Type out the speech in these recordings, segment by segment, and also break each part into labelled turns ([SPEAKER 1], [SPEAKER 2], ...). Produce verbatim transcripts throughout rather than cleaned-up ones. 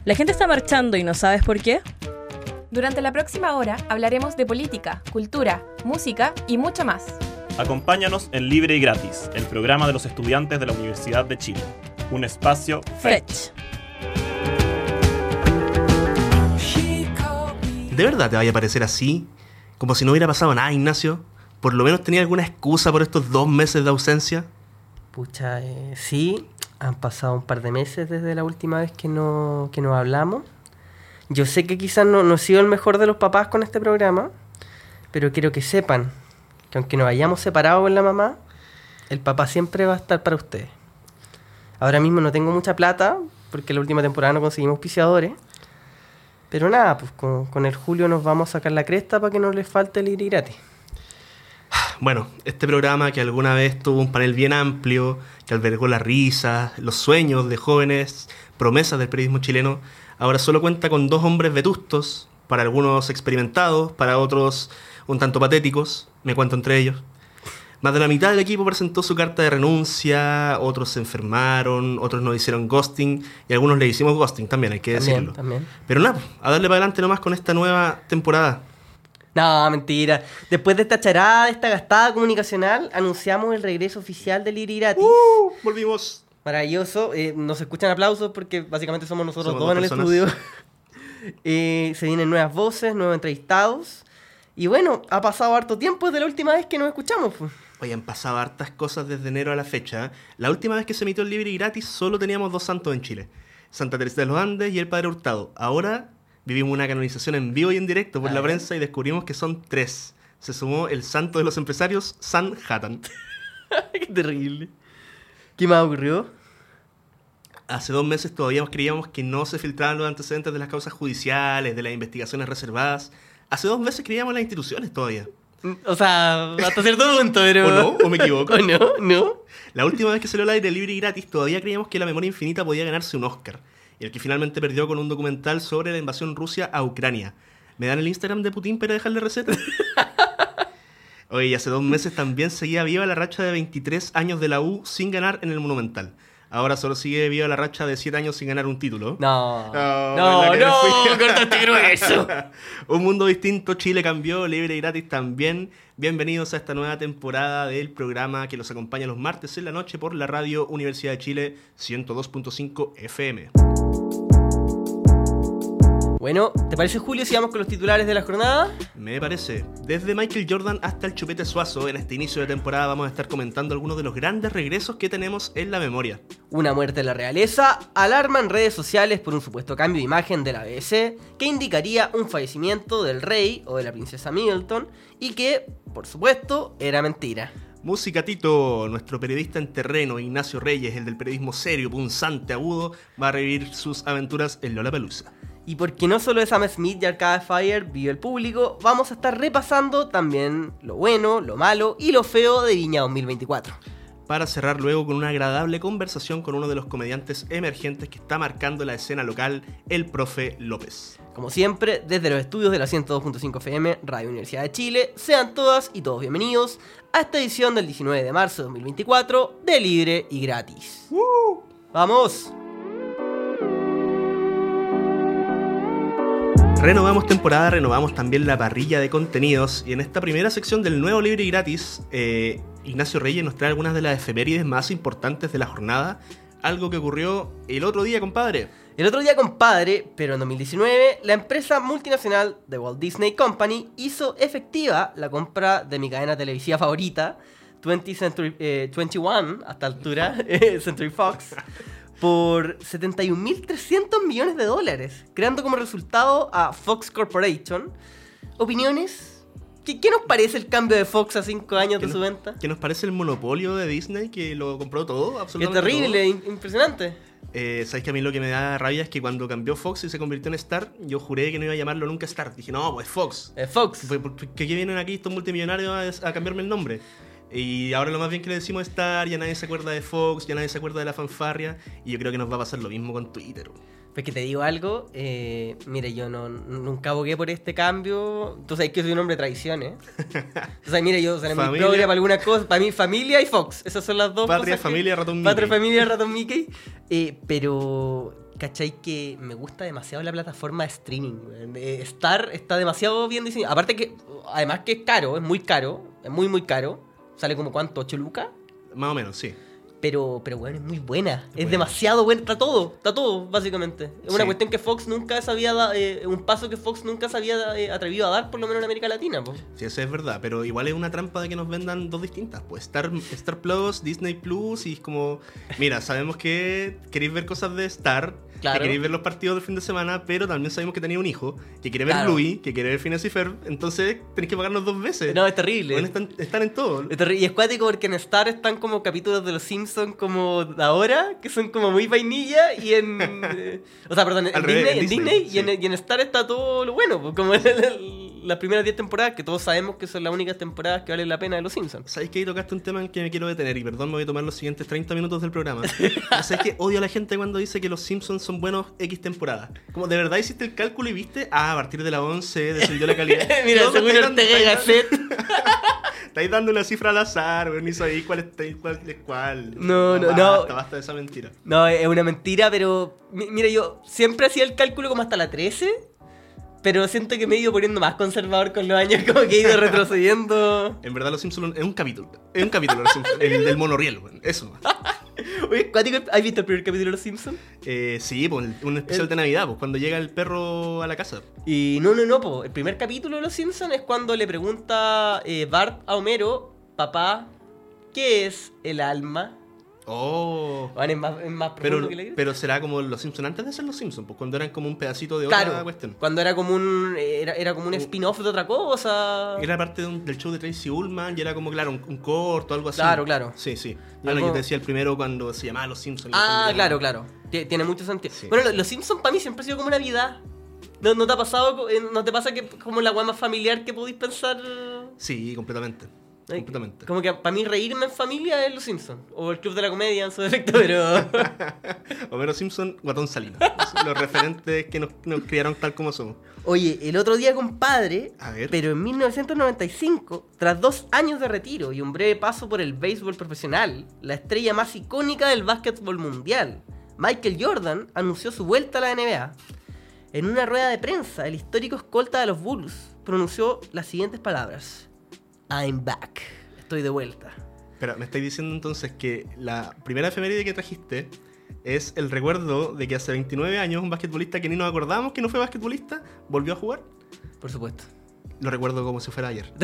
[SPEAKER 1] ¿La gente está marchando y no sabes por qué?
[SPEAKER 2] Durante la próxima hora hablaremos de política, cultura, música y mucho más.
[SPEAKER 3] Acompáñanos en Libre y Gratis, el programa de los estudiantes de la Universidad de Chile. Un espacio
[SPEAKER 1] Fresh.
[SPEAKER 4] ¿De verdad te vaya a parecer así? Como si no hubiera pasado nada, Ignacio. ¿Por lo menos tenía alguna excusa por estos dos meses de ausencia?
[SPEAKER 5] Pucha, eh, sí, han pasado un par de meses desde la última vez que, no, que nos hablamos. Yo sé que quizás no, no he sido el mejor de los papás con este programa, pero quiero que sepan que aunque nos hayamos separado con la mamá, el papá siempre va a estar para ustedes. Ahora mismo no tengo mucha plata, porque la última temporada no conseguimos auspiciadores, pero nada, pues con, con el Julio nos vamos a sacar la cresta para que no les falte el Libre y Gratis.
[SPEAKER 4] Bueno, este programa que alguna vez tuvo un panel bien amplio, que albergó las risas, los sueños de jóvenes, promesas del periodismo chileno, ahora solo cuenta con dos hombres vetustos, para algunos experimentados, para otros un tanto patéticos, me cuento entre ellos. Más de la mitad del equipo presentó su carta de renuncia, otros se enfermaron, otros nos hicieron ghosting, y algunos le hicimos ghosting también, hay que
[SPEAKER 5] También,
[SPEAKER 4] decirlo.
[SPEAKER 5] también.
[SPEAKER 4] Pero nada, a darle para adelante nomás con esta nueva temporada.
[SPEAKER 5] No, mentira. Después de esta charada, de esta gastada comunicacional, anunciamos el regreso oficial del Libre y Gratis.
[SPEAKER 4] ¡Uh! Volvimos.
[SPEAKER 5] Maravilloso. Eh, nos escuchan aplausos porque básicamente somos nosotros
[SPEAKER 4] Somos
[SPEAKER 5] dos en el
[SPEAKER 4] dos
[SPEAKER 5] estudio. eh, se vienen nuevas voces, nuevos entrevistados. Y bueno, ha pasado harto tiempo desde la última vez que nos escuchamos. Pues.
[SPEAKER 4] Oye, han pasado hartas cosas desde enero a la fecha. La última vez que se emitió el Libre y Gratis solo teníamos dos santos en Chile. Santa Teresa de los Andes y el Padre Hurtado. Ahora vivimos una canonización en vivo y en directo por
[SPEAKER 5] A
[SPEAKER 4] la
[SPEAKER 5] ver.
[SPEAKER 4] prensa y descubrimos que son tres. Se sumó el santo de los empresarios, San Hattan.
[SPEAKER 5] Qué terrible. ¿Qué más ocurrió?
[SPEAKER 4] Hace dos meses todavía creíamos que no se filtraban los antecedentes de las causas judiciales, de las investigaciones reservadas. Hace dos meses creíamos en las instituciones todavía.
[SPEAKER 5] O sea, hasta cierto punto, pero...
[SPEAKER 4] ¿O no? ¿O me equivoco?
[SPEAKER 5] ¿O no? ¿No?
[SPEAKER 4] La última vez que salió al aire Libre y Gratis todavía creíamos que La Memoria Infinita podía ganarse un Oscar. Y el que finalmente perdió con un documental sobre la invasión Rusia a Ucrania. ¿Me dan el Instagram de Putin para dejarle receta? Oye, hace dos meses también seguía viva la racha de veintitrés años de la U sin ganar en el Monumental. Ahora solo sigue viva la racha de siete años sin ganar un título.
[SPEAKER 5] No.
[SPEAKER 4] No,
[SPEAKER 5] No,
[SPEAKER 4] la que
[SPEAKER 5] no,
[SPEAKER 4] me fui.
[SPEAKER 5] cortaste grueso.
[SPEAKER 4] Un mundo distinto, Chile cambió, Libre y Gratis también. Bienvenidos a esta nueva temporada del programa que los acompaña los martes en la noche por la radio Universidad de Chile ciento dos punto cinco F M.
[SPEAKER 5] Bueno, ¿te parece, Julio, si vamos con los titulares de la jornada?
[SPEAKER 4] Me parece. Desde Michael Jordan hasta el Chupete Suazo, en este inicio de temporada vamos a estar comentando algunos de los grandes regresos que tenemos en la memoria.
[SPEAKER 5] Una muerte de la realeza alarma en redes sociales por un supuesto cambio de imagen de la B B C que indicaría un fallecimiento del rey o de la princesa Middleton y que, por supuesto, era mentira.
[SPEAKER 4] Música Tito, nuestro periodista en terreno, Ignacio Reyes, el del periodismo serio, punzante, agudo, va a revivir sus aventuras en Lollapalooza.
[SPEAKER 5] Y porque no solo de Sam Smith y Arcade Fire vive el público, vamos a estar repasando también lo bueno, lo malo y lo feo de Viña dos mil veinticuatro.
[SPEAKER 4] Para cerrar luego con una agradable conversación con uno de los comediantes emergentes que está marcando la escena local, el profe López.
[SPEAKER 5] Como siempre, desde los estudios de la ciento dos punto cinco F M, Radio Universidad de Chile, sean todas y todos bienvenidos a esta edición del diecinueve de marzo de dos mil veinticuatro de Libre y Gratis.
[SPEAKER 4] ¡Uh!
[SPEAKER 5] ¡Vamos!
[SPEAKER 4] Renovamos temporada, renovamos también la parrilla de contenidos y en esta primera sección del nuevo Libre y Gratis, eh, Ignacio Reyes nos trae algunas de las efemérides más importantes de la jornada, algo que ocurrió el otro día, compadre.
[SPEAKER 5] El otro día, compadre, pero en dos mil diecinueve, la empresa multinacional de Walt Disney Company hizo efectiva la compra de mi cadena televisiva favorita, twentieth Century, eh, veintiuno, hasta altura, Century Fox, por setenta y un mil trescientos millones de dólares, creando como resultado a Fox Corporation. ¿Opiniones? ¿Qué, qué nos parece el cambio de Fox a cinco años de
[SPEAKER 4] no,
[SPEAKER 5] su venta?
[SPEAKER 4] ¿Qué nos parece el monopolio de Disney que lo compró todo?
[SPEAKER 5] Qué
[SPEAKER 4] Absolutamente
[SPEAKER 5] terrible,
[SPEAKER 4] todo.
[SPEAKER 5] in- impresionante.
[SPEAKER 4] Eh, ¿Sabes que a mí lo que me da rabia es que cuando cambió Fox y se convirtió en Star, yo juré que no iba a llamarlo nunca Star? Dije, no, pues Fox.
[SPEAKER 5] Eh, Fox.
[SPEAKER 4] Fue porque ¿qué vienen aquí estos multimillonarios a, a cambiarme el nombre? Y ahora lo más bien que le decimos Star, ya nadie se acuerda de Fox, ya nadie se acuerda de la fanfarria, y yo creo que nos va a pasar lo mismo con Twitter.
[SPEAKER 5] Pues que te digo algo, eh, mire, yo no, nunca abogué por este cambio. Tú sabes que yo soy un hombre de tradiciones. O sea, mire, yo o sea, en mi
[SPEAKER 4] Familia.
[SPEAKER 5] programa algunas cosas, para mí familia y Fox, esas son las dos
[SPEAKER 4] Patria,
[SPEAKER 5] cosas que-
[SPEAKER 4] familia, ratón Mickey.
[SPEAKER 5] Patria, familia, ratón Mickey. Eh, pero ¿cachai? Que me gusta demasiado la plataforma de streaming. Eh, Star está demasiado bien diseñado. Aparte que, además que es caro, es muy caro, es muy muy caro. Sale como ¿cuánto? ¿ocho lucas?
[SPEAKER 4] Más o menos, sí.
[SPEAKER 5] Pero, pero bueno, es muy buena. Es,
[SPEAKER 4] buena.
[SPEAKER 5] demasiado buena. Está todo, está todo, básicamente. Es una
[SPEAKER 4] Sí.
[SPEAKER 5] cuestión que Fox nunca se había dado, eh, un paso que Fox nunca se había eh, atrevido a dar, por lo menos en América Latina, po.
[SPEAKER 4] Sí, eso es verdad, pero igual es una trampa de que nos vendan dos distintas. Pues Star, Star Plus, Disney Plus, y es como, mira, sabemos que queréis ver cosas de Star,
[SPEAKER 5] Claro.
[SPEAKER 4] que queréis ver los partidos del fin de semana, pero también sabemos que tenéis un hijo, que quiere ver
[SPEAKER 5] Claro.
[SPEAKER 4] Bluey, que quiere ver Phineas y Ferb, entonces tenéis que pagarnos dos veces.
[SPEAKER 5] No, es terrible.
[SPEAKER 4] Bueno, están, están en todo.
[SPEAKER 5] Es terri- Y es cuático porque en Star están como capítulos de los Simpsons como de ahora, que son como muy vainilla, y en... eh, o sea, perdón, en,
[SPEAKER 4] Al
[SPEAKER 5] Disney,
[SPEAKER 4] revés, en
[SPEAKER 5] en
[SPEAKER 4] Disney,
[SPEAKER 5] Disney, y,
[SPEAKER 4] sí.
[SPEAKER 5] en, y en Star está todo lo bueno, pues, como en el- las primeras diez temporadas, que todos sabemos que son las únicas temporadas que valen la pena de los Simpsons.
[SPEAKER 4] ¿Sabéis que ahí tocaste un tema en el que me quiero detener? Y perdón, me voy a tomar los siguientes treinta minutos del programa. ¿Sabéis que odio a la gente cuando dice que los Simpsons son buenos X temporadas? Como, ¿de verdad hiciste el cálculo y viste? Ah, a partir de la once descendió la calidad.
[SPEAKER 5] Mira,
[SPEAKER 4] No,
[SPEAKER 5] según
[SPEAKER 4] estáis dando-
[SPEAKER 5] Ortega y
[SPEAKER 4] estáis
[SPEAKER 5] Gasset.
[SPEAKER 4] Estáis dando una cifra al azar, weón, ni sabéis cuál es cuál. Es cuál.
[SPEAKER 5] No, no,
[SPEAKER 4] basta,
[SPEAKER 5] no.
[SPEAKER 4] Basta de esa mentira.
[SPEAKER 5] No, es una mentira, pero... mi- Mira, yo siempre hacía el cálculo como hasta la trece, pero siento que me he ido poniendo más conservador con los años, como que he ido retrocediendo.
[SPEAKER 4] En verdad, los Simpsons es un capítulo. Es un capítulo, los Simpsons. El del monorriel, weón. Eso.
[SPEAKER 5] Oye, cuático, ¿has visto el primer capítulo de Los Simpsons?
[SPEAKER 4] Eh, sí, pues, un especial
[SPEAKER 5] El-
[SPEAKER 4] de Navidad, pues, cuando llega el perro a la casa.
[SPEAKER 5] Y no, no, no, po. El primer capítulo de Los Simpsons es cuando le pregunta eh, Bart a Homero, papá, ¿qué es el alma?
[SPEAKER 4] Oh.
[SPEAKER 5] Bueno, es más, es más profundo
[SPEAKER 4] Pero,
[SPEAKER 5] que la iglesia.
[SPEAKER 4] pero será como los Simpsons antes de ser los Simpsons, pues cuando eran como un pedacito de otra
[SPEAKER 5] Claro,
[SPEAKER 4] cuestión.
[SPEAKER 5] cuando era como un era, era como un spin-off de otra cosa.
[SPEAKER 4] Era parte de un- del show de Tracy Ullman y era como, claro, un, un corto, algo así.
[SPEAKER 5] Claro, claro.
[SPEAKER 4] Sí, sí. Bueno,
[SPEAKER 5] Algo-
[SPEAKER 4] yo te decía el primero cuando se llamaba Los Simpsons.
[SPEAKER 5] Ah,
[SPEAKER 4] Los
[SPEAKER 5] claro, claro. Tie- Tiene mucho sentido.
[SPEAKER 4] Sí.
[SPEAKER 5] Bueno, lo- Los Simpsons para mí siempre ha sido como Navidad. ¿No, no te ha pasado? co- eh, ¿No te pasa que como la weá más familiar que podéis pensar?
[SPEAKER 4] Sí, completamente.
[SPEAKER 5] Ay,
[SPEAKER 4] Completamente.
[SPEAKER 5] Como que para mí reírme en familia es Los Simpsons. O el Club de la Comedia en su defecto, pero...
[SPEAKER 4] Homero Simpson, Guatón Salino. Los referentes que nos, nos criaron tal como somos.
[SPEAKER 5] Oye, el otro día, compadre,
[SPEAKER 4] A ver.
[SPEAKER 5] pero en mil novecientos noventa y cinco, tras dos años de retiro y un breve paso por el béisbol profesional, la estrella más icónica del básquetbol mundial, Michael Jordan, anunció su vuelta a la N B A. En una rueda de prensa, el histórico escolta de los Bulls pronunció las siguientes palabras: I'm back. Estoy de vuelta.
[SPEAKER 4] Espera, me estáis diciendo entonces que la primera efeméride que trajiste es el recuerdo de que hace veintinueve años un basquetbolista que ni nos acordamos que no fue basquetbolista volvió a jugar.
[SPEAKER 5] Por supuesto.
[SPEAKER 4] Lo recuerdo como si fuera ayer.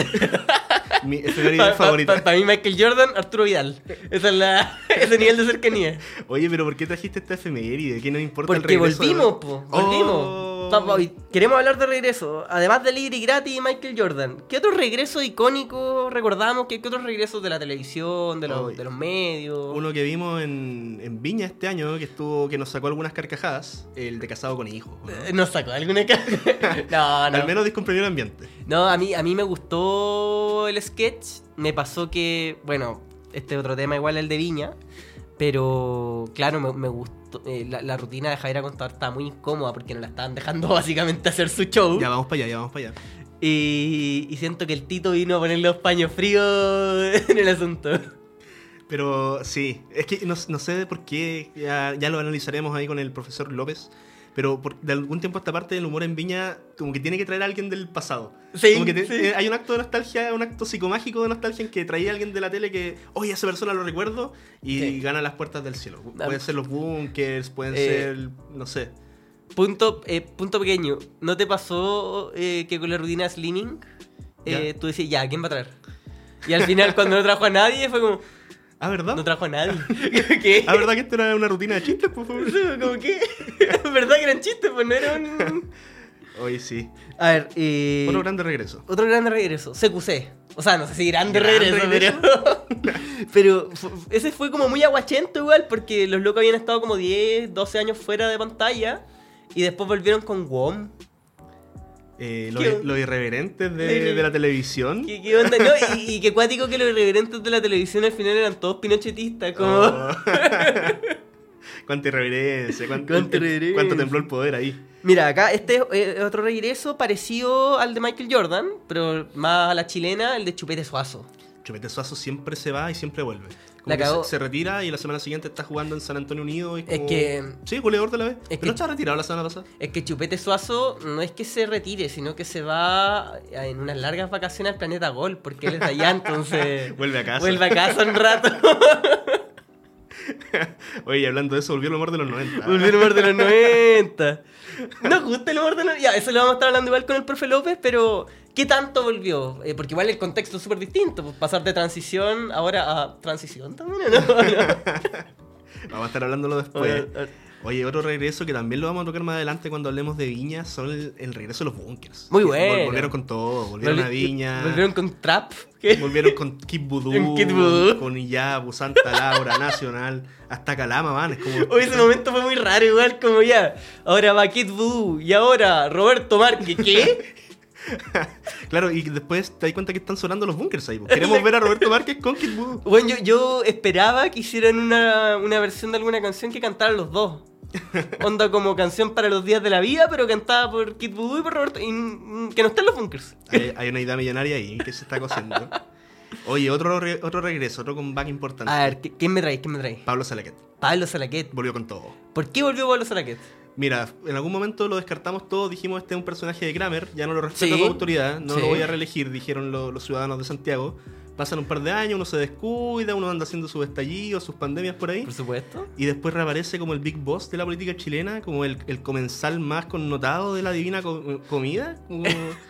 [SPEAKER 4] Mi efeméride favorita.
[SPEAKER 5] Para mí, Michael Jordan, Arturo Vidal. Ese es la, ese nivel de cercanía.
[SPEAKER 4] Oye, pero ¿por qué trajiste esta efeméride? ¿Qué nos importa
[SPEAKER 5] Porque
[SPEAKER 4] el regreso?
[SPEAKER 5] volvimos, po. Volvimos.
[SPEAKER 4] Oh.
[SPEAKER 5] Vamos, y queremos hablar de regreso. Además de Libre y Gratis y Michael Jordan, ¿qué otros regresos icónicos recordamos? ¿Qué, qué otros regresos de la televisión, de los,
[SPEAKER 4] Oy.
[SPEAKER 5] de los medios?
[SPEAKER 4] Uno que vimos en, en Viña este año, que estuvo que nos sacó algunas carcajadas, el de Casado con Hijos. ¿no?
[SPEAKER 5] Eh, ¿Nos sacó alguna ca- No, no.
[SPEAKER 4] Al menos descomprimió el ambiente.
[SPEAKER 5] No, a mí, a mí me gustó el sketch. Me pasó que, bueno, este otro tema igual el de Viña, pero claro, me, me gustó. eh, la, la rutina de Javier Contador estaba muy incómoda porque no la estaban dejando básicamente hacer su show.
[SPEAKER 4] Ya vamos para allá, ya vamos para allá.
[SPEAKER 5] Y, y siento que el Tito vino a poner los paños fríos en el asunto.
[SPEAKER 4] Pero sí, es que no, no sé por qué, ya, ya lo analizaremos ahí con el profesor López, pero por, de algún tiempo a esta parte del humor en Viña como que tiene que traer a alguien del pasado.
[SPEAKER 5] Sí,
[SPEAKER 4] Como que te-
[SPEAKER 5] sí.
[SPEAKER 4] eh, hay un acto de nostalgia, un acto psicomágico de nostalgia en que traía a alguien de la tele que, oye, esa persona lo recuerdo y
[SPEAKER 5] Sí.
[SPEAKER 4] gana las puertas del cielo.
[SPEAKER 5] Ah.
[SPEAKER 4] Pueden ser los bunkers, pueden
[SPEAKER 5] Eh,
[SPEAKER 4] ser, no sé.
[SPEAKER 5] Punto, eh, punto pequeño. ¿No te pasó eh, que con la rutina de Slimming eh,
[SPEAKER 4] Ya.
[SPEAKER 5] tú decías, ya, ¿quién va a traer? Y al final cuando no trajo a nadie fue como,
[SPEAKER 4] Ah, ¿verdad?
[SPEAKER 5] no trajo a nadie. ¿Qué?
[SPEAKER 4] Ah, ¿verdad que esto era una rutina de chistes, por favor?
[SPEAKER 5] ¿Cómo qué? ¿Verdad que eran chistes? Pues no era un...
[SPEAKER 4] Oye, sí.
[SPEAKER 5] A ver, eh...
[SPEAKER 4] Otro grande regreso.
[SPEAKER 5] Otro grande regreso, C Q C. O sea, no sé si grande
[SPEAKER 4] Gran
[SPEAKER 5] regreso,
[SPEAKER 4] regreso.
[SPEAKER 5] pero... pero fu- ese fue como muy aguachento igual, porque los locos habían estado como diez, doce años fuera de pantalla y después volvieron con W O M.
[SPEAKER 4] Eh,
[SPEAKER 5] ¿Qué?
[SPEAKER 4] los, los irreverentes de,
[SPEAKER 5] Sí.
[SPEAKER 4] de la televisión.
[SPEAKER 5] ¿Qué, qué onda? No, y, y qué cuático que los irreverentes de la televisión al final eran todos pinochetistas, como...
[SPEAKER 4] Oh. Cuánta irreverencia, cuánto,
[SPEAKER 5] Cuánta irreverencia.
[SPEAKER 4] cuánto tembló el poder ahí.
[SPEAKER 5] Mira, acá este es eh, otro regreso parecido al de Michael Jordan, pero más a la chilena, el de Chupete Suazo.
[SPEAKER 4] Chupete Suazo siempre se va y siempre vuelve. Como
[SPEAKER 5] La
[SPEAKER 4] que
[SPEAKER 5] cagó.
[SPEAKER 4] se, se retira y la semana siguiente está jugando en San Antonio Unido. Y es,
[SPEAKER 5] Es
[SPEAKER 4] como...
[SPEAKER 5] que-
[SPEAKER 4] Sí, goleador de la vez. Pero
[SPEAKER 5] que-
[SPEAKER 4] no estaba retirado la semana pasada.
[SPEAKER 5] Es que Chupete Suazo no es que se retire, sino que se va en unas largas vacaciones al planeta Gol, porque él es de allá, entonces...
[SPEAKER 4] Vuelve a casa.
[SPEAKER 5] Vuelve a casa un rato.
[SPEAKER 4] Oye, y hablando de eso, volvió el humor de los noventa.
[SPEAKER 5] Volvió el humor de los noventa. Nos gusta el humor de los... Ya, eso lo vamos a estar hablando igual con el profe López, pero ¿qué tanto volvió? Eh, porque igual el contexto es súper distinto. Pues, pasar de transición ahora a transición también, ¿o no?
[SPEAKER 4] Vamos a estar hablándolo después.
[SPEAKER 5] Oye, a-
[SPEAKER 4] Oye, otro regreso que también lo vamos a tocar más adelante cuando hablemos de Viña son el, el regreso de los bunkers.
[SPEAKER 5] Muy
[SPEAKER 4] Que
[SPEAKER 5] bueno.
[SPEAKER 4] vol- Volvieron con todo, volvieron
[SPEAKER 5] Volvi-
[SPEAKER 4] a Viña.
[SPEAKER 5] Volvieron con Trap. ¿Qué?
[SPEAKER 4] Volvieron con Kid Voodoo,
[SPEAKER 5] En Kid Voodoo.
[SPEAKER 4] con Iyabu, Santa Laura, Nacional, hasta Calama van. Es como...
[SPEAKER 5] Hoy ese momento fue muy raro, igual como ya. Ahora va Kid Voodoo y ahora Roberto Márquez. ¿Qué?
[SPEAKER 4] Claro, y después te das cuenta que están sonando los bunkers ahí. po. Queremos ver a Roberto Márquez con Kid Voodoo.
[SPEAKER 5] Bueno, yo, yo esperaba que hicieran una, una versión de alguna canción que cantaran los dos. Onda como canción para los días de la vida, pero cantada por Kid Voodoo y por Roberto. Y mm, que no estén los bunkers.
[SPEAKER 4] Hay, hay una idea millonaria ahí que se está cociendo. Oye, otro, re- otro regreso, otro comeback importante.
[SPEAKER 5] A ver, ¿qué- ¿quién me trae? ¿Quién me trae?
[SPEAKER 4] Pablo Salaquet.
[SPEAKER 5] Pablo Salaquet.
[SPEAKER 4] Volvió con todo.
[SPEAKER 5] ¿Por qué volvió Pablo Salaquet?
[SPEAKER 4] Mira, en algún momento lo descartamos todo, dijimos este es un personaje de Kramer, ya no lo respeto
[SPEAKER 5] Sí.
[SPEAKER 4] como autoridad, no
[SPEAKER 5] Sí.
[SPEAKER 4] lo voy a reelegir, dijeron lo- los ciudadanos de Santiago. Pasan un par de años, uno se descuida, uno anda haciendo sus estallidos, sus pandemias por ahí.
[SPEAKER 5] Por supuesto.
[SPEAKER 4] Y después reaparece como el big boss de la política chilena, como el, el comensal más connotado de la divina co- comida. Como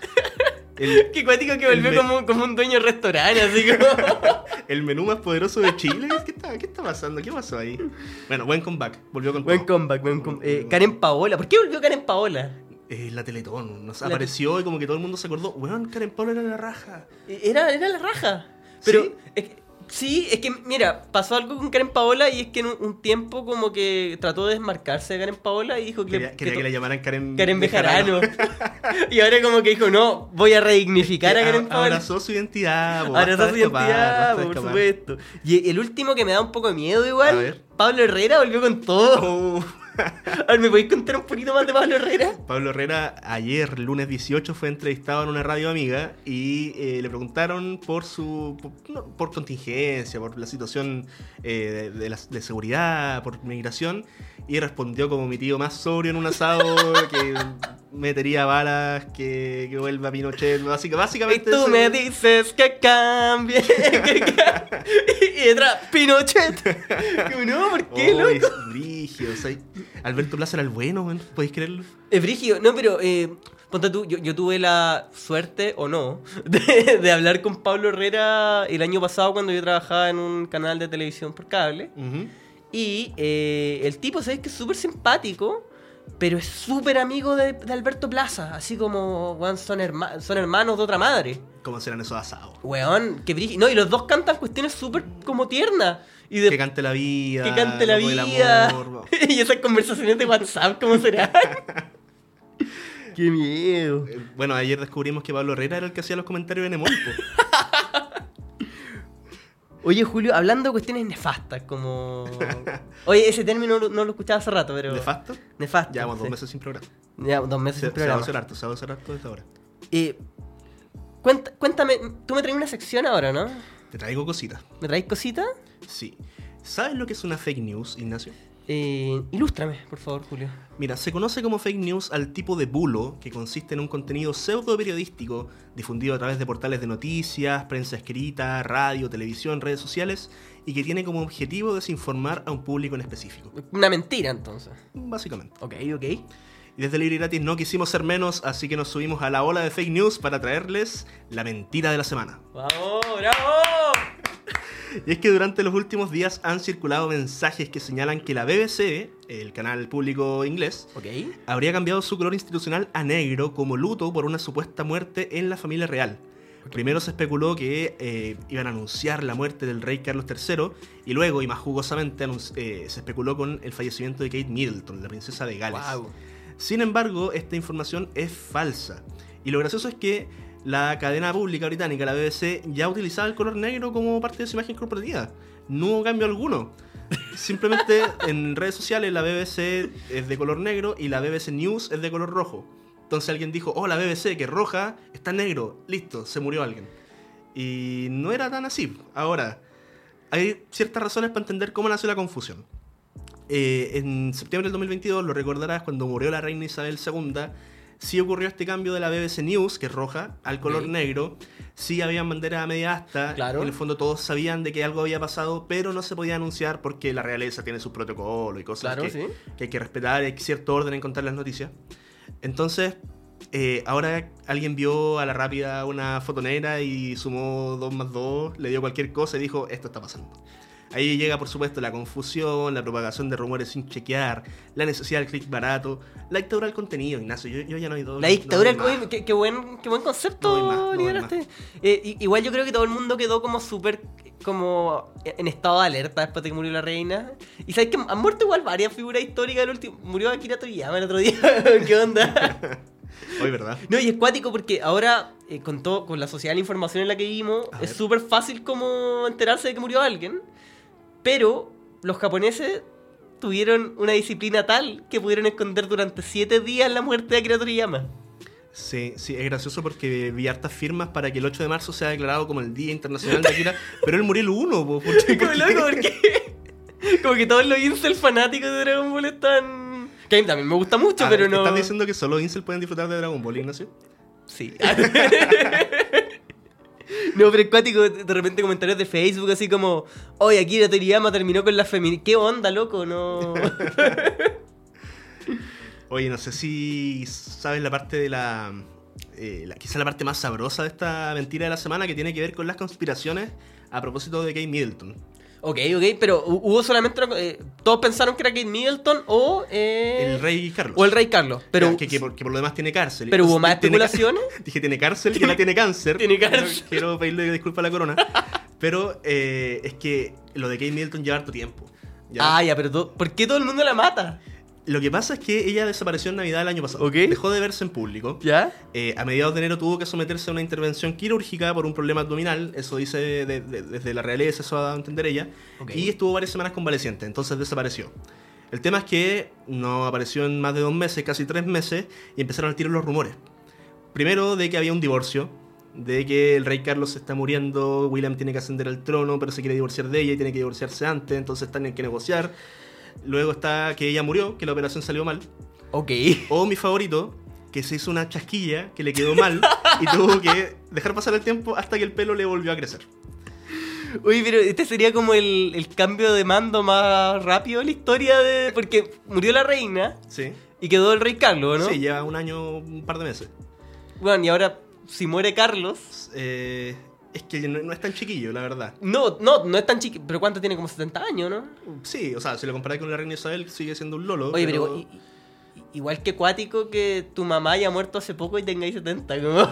[SPEAKER 4] el,
[SPEAKER 5] Qué cuático que volvió
[SPEAKER 4] me-
[SPEAKER 5] como, como un dueño de restaurante, así como...
[SPEAKER 4] el menú más poderoso de Chile. ¿Qué está, qué está pasando? ¿Qué pasó ahí? Bueno, buen comeback, volvió con
[SPEAKER 5] Buen
[SPEAKER 4] todo.
[SPEAKER 5] comeback, buen comeback. Eh, Karen Paola. ¿Por qué volvió Karen Paola?
[SPEAKER 4] Eh, la Teletón, nos
[SPEAKER 5] La
[SPEAKER 4] apareció y como que todo el mundo se acordó, weón, Karen Paola era la raja.
[SPEAKER 5] Era, era la raja. Pero,
[SPEAKER 4] ¿Sí?
[SPEAKER 5] es que- sí, es que, mira, pasó algo con Karen Paola y es que en un, un tiempo como que trató de desmarcarse de Karen Paola y dijo que...
[SPEAKER 4] Quería,
[SPEAKER 5] que
[SPEAKER 4] quería que,
[SPEAKER 5] to-
[SPEAKER 4] la llamaran Karen,
[SPEAKER 5] Karen Bejarano. Y ahora como que dijo, no, voy a redignificar a
[SPEAKER 4] Que
[SPEAKER 5] Karen
[SPEAKER 4] a-
[SPEAKER 5] Paola.
[SPEAKER 4] Abrazó su identidad. po,
[SPEAKER 5] Abrazó
[SPEAKER 4] basta
[SPEAKER 5] su
[SPEAKER 4] de escapar,
[SPEAKER 5] identidad,
[SPEAKER 4] basta de
[SPEAKER 5] por
[SPEAKER 4] escapar.
[SPEAKER 5] supuesto. Y el último que me da un poco de miedo
[SPEAKER 4] A
[SPEAKER 5] igual,
[SPEAKER 4] ver.
[SPEAKER 5] Pablo Herrera volvió con todo.
[SPEAKER 4] Oh.
[SPEAKER 5] A ver, ¿me podéis contar un poquito más de Pablo Herrera?
[SPEAKER 4] Pablo Herrera ayer, lunes dieciocho, fue entrevistado en una radio amiga y eh, le preguntaron por su por, no, por contingencia, por la situación eh, de, de, la- de seguridad, por migración, y respondió como mi tío más sobrio en un asado que metería balas, que, que vuelva Pinochet, básica-
[SPEAKER 5] Y
[SPEAKER 4] básicamente
[SPEAKER 5] tú
[SPEAKER 4] eso.
[SPEAKER 5] me dices que cambie. que ca- y detrás, Pinochet. Como, no, ¿por qué,
[SPEAKER 4] Oh,
[SPEAKER 5] loco?
[SPEAKER 4] es brígido, o sea, Alberto Plaza era el bueno, man, ¿podéis creerlo?
[SPEAKER 5] Es brígido. No, pero, eh, ponte tú, yo, yo tuve la suerte, o no, de, de hablar con Pablo Herrera el año pasado cuando yo trabajaba en un canal de televisión por cable.
[SPEAKER 4] Ujú.
[SPEAKER 5] Y eh, el tipo, ¿sabes? Que es súper simpático, pero es súper amigo de, de Alberto Plaza. Así como, weón, son, herma- son hermanos de otra madre.
[SPEAKER 4] ¿Cómo serán esos asados?
[SPEAKER 5] Weón, que brígido. No, y los dos cantan cuestiones súper como tiernas. Y de,
[SPEAKER 4] Que cante la vida.
[SPEAKER 5] que cante la
[SPEAKER 4] loco del
[SPEAKER 5] vida.
[SPEAKER 4] amor.
[SPEAKER 5] y esas conversaciones de WhatsApp, ¿cómo será? Qué miedo.
[SPEAKER 4] Eh, Bueno, ayer descubrimos que Pablo Herrera era el que hacía los comentarios en Emolpo.
[SPEAKER 5] Oye, Julio, hablando de cuestiones nefastas, como... Oye, ese término no, no lo escuchaba hace rato, pero...
[SPEAKER 4] ¿Nefasto?
[SPEAKER 5] Nefasto.
[SPEAKER 4] Llevamos dos
[SPEAKER 5] sí.
[SPEAKER 4] meses sin programa.
[SPEAKER 5] Ya, dos meses
[SPEAKER 4] Se,
[SPEAKER 5] sin
[SPEAKER 4] se va a
[SPEAKER 5] programa.
[SPEAKER 4] hacer harto, se va a hacer harto desde ahora.
[SPEAKER 5] Eh, cuenta- cuéntame, tú me traes una sección ahora, ¿no?
[SPEAKER 4] Te traigo cositas.
[SPEAKER 5] ¿Me traes cositas?
[SPEAKER 4] Sí. ¿Sabes lo que es una fake news, Ignacio?
[SPEAKER 5] Eh, ilústrame, por favor, Julio.
[SPEAKER 4] Mira, se conoce como fake news al tipo de bulo que consiste en un contenido pseudo periodístico difundido a través de portales de noticias, prensa escrita, radio, televisión, redes sociales y que tiene como objetivo desinformar a un público en específico.
[SPEAKER 5] Una mentira, entonces.
[SPEAKER 4] Básicamente.
[SPEAKER 5] Ok, ok.
[SPEAKER 4] Y desde Libre y Gratis no quisimos ser menos, así que nos subimos a la ola de fake news para traerles la mentira de la semana.
[SPEAKER 5] ¡Vamos, bravo!
[SPEAKER 4] Y es que durante los últimos días han circulado mensajes que señalan que la B B C, el canal público inglés,
[SPEAKER 5] Ok.
[SPEAKER 4] habría cambiado su color institucional a negro como luto por una supuesta muerte en la familia real. Primero se especuló que eh, iban a anunciar la muerte del rey Carlos tercero y luego, y más jugosamente, anunci- eh, se especuló con el fallecimiento de Kate Middleton, la princesa de Gales.
[SPEAKER 5] Wow.
[SPEAKER 4] Sin embargo, esta información es falsa. Y lo gracioso es que la cadena pública británica, la B B C, ya utilizaba el color negro como parte de su imagen corporativa. No hubo cambio alguno. Simplemente en redes sociales la B B C es de color negro y la B B C News es de color rojo. Entonces alguien dijo, oh, la B B C, que es roja, está negro. Listo, se murió alguien. Y no era tan así. Ahora, hay ciertas razones para entender cómo nació la confusión. Eh, en septiembre del dos mil veintidós, lo recordarás, cuando murió la reina Isabel segunda, sí ocurrió este cambio de la B B C News, que es roja, al color
[SPEAKER 5] Sí.
[SPEAKER 4] negro. Sí había bandera a media asta.
[SPEAKER 5] Claro.
[SPEAKER 4] En el fondo todos sabían de que algo había pasado, pero no se podía anunciar porque la realeza tiene sus protocolos y cosas
[SPEAKER 5] Claro,
[SPEAKER 4] que,
[SPEAKER 5] sí.
[SPEAKER 4] que hay que respetar. Hay cierto orden en contar las noticias. Entonces, eh, ahora alguien vio a la rápida una foto negra y sumó dos más dos, le dio cualquier cosa y dijo, esto está pasando. Ahí llega, por supuesto, la confusión, la propagación de rumores sin chequear, la necesidad del clic barato, la dictadura del contenido, Ignacio. Yo, yo ya no he ido.
[SPEAKER 5] La dictadura
[SPEAKER 4] no
[SPEAKER 5] del
[SPEAKER 4] voy más.
[SPEAKER 5] COVID, qué, qué buen, qué buen concepto
[SPEAKER 4] No voy más, no voy
[SPEAKER 5] liberaste. Eh, i- igual yo creo que todo el mundo quedó como súper como en estado de alerta después de que murió la reina. Y sabes que han muerto igual varias figuras históricas del último. Murió Akira Toriyama el otro día. ¿Qué onda?
[SPEAKER 4] Hoy, ¿verdad?
[SPEAKER 5] No, y es cuático porque ahora, eh, con todo, con la sociedad de la información en la que vivimos,
[SPEAKER 4] A
[SPEAKER 5] es
[SPEAKER 4] ver.
[SPEAKER 5] súper fácil como enterarse de que murió alguien. Pero los japoneses tuvieron una disciplina tal que pudieron esconder durante siete días la muerte de Akira Toriyama.
[SPEAKER 4] Sí, sí, es gracioso porque vi hartas firmas para que el ocho de marzo sea declarado como el Día Internacional de Akira, pero él murió el uno, po, ¿por qué?
[SPEAKER 5] Como loco, porque como que todos los incel fanáticos de Dragon Ball están... Que a mí también me gusta mucho,
[SPEAKER 4] Ah,
[SPEAKER 5] pero no...
[SPEAKER 4] ¿Estás diciendo que solo incel pueden disfrutar de Dragon Ball, Ignacio?
[SPEAKER 5] Sí. No, pero es cuático, de repente comentarios de Facebook así como, oye, Akira Toriyama terminó con la feminista. ¿Qué onda, loco? No...
[SPEAKER 4] Oye, no sé si sabes la parte de la, eh, la... quizá la parte más sabrosa de esta mentira de la semana, que tiene que ver con las conspiraciones a propósito de Kate Middleton.
[SPEAKER 5] Ok, ok, pero hu- hubo solamente... una- eh, todos pensaron que era Kate Middleton o... eh,
[SPEAKER 4] El rey Carlos.
[SPEAKER 5] O el rey Carlos, pero...
[SPEAKER 4] Ya, que, que por, que por lo demás tiene cárcel.
[SPEAKER 5] Pero hubo más
[SPEAKER 4] Tiene ca-
[SPEAKER 5] especulaciones.
[SPEAKER 4] Dije, tiene cárcel, que la tiene cáncer.
[SPEAKER 5] Tiene cáncer.
[SPEAKER 4] Quiero pedirle disculpas a la corona. Pero eh, es que lo de Kate Middleton lleva harto tiempo. ¿ya?
[SPEAKER 5] Ah, ya, pero to- ¿por qué todo el mundo la mata?
[SPEAKER 4] Lo que pasa es que ella desapareció en Navidad del año pasado.
[SPEAKER 5] Ok.
[SPEAKER 4] Dejó de verse en público.
[SPEAKER 5] ¿Ya?
[SPEAKER 4] Eh, a mediados de enero tuvo que someterse a una intervención quirúrgica por un problema abdominal. Eso dice de- de- de- desde la realeza, eso ha dado a entender ella.
[SPEAKER 5] Ok.
[SPEAKER 4] Y estuvo varias semanas convaleciente, entonces desapareció. El tema es que no apareció en más de dos meses, casi tres meses, y empezaron a tirar los rumores. Primero de que había un divorcio, de que el rey Carlos se está muriendo, William tiene que ascender al trono, pero se quiere divorciar de ella y tiene que divorciarse antes, entonces tienen que negociar. Luego está que ella murió, que la operación salió mal.
[SPEAKER 5] Ok.
[SPEAKER 4] O mi favorito, que se hizo una chasquilla que le quedó mal y tuvo que dejar pasar el tiempo hasta que el pelo le volvió a crecer.
[SPEAKER 5] Uy, pero este sería como el, el cambio de mando más rápido de la historia de... Porque murió la reina
[SPEAKER 4] Sí.
[SPEAKER 5] y quedó el rey Carlos, ¿no?
[SPEAKER 4] Sí, lleva un año, un par de meses.
[SPEAKER 5] Bueno, y ahora, si muere Carlos...
[SPEAKER 4] Eh, es que no, no es tan chiquillo, la verdad.
[SPEAKER 5] No, no, no es tan chiquito. Pero ¿cuánto tiene? Como setenta años, ¿no?
[SPEAKER 4] Sí, o sea, si lo comparáis con la reina Isabel, sigue siendo un lolo.
[SPEAKER 5] Oye, pero... i- i- igual que cuático que tu mamá haya muerto hace poco y tengáis setenta, como...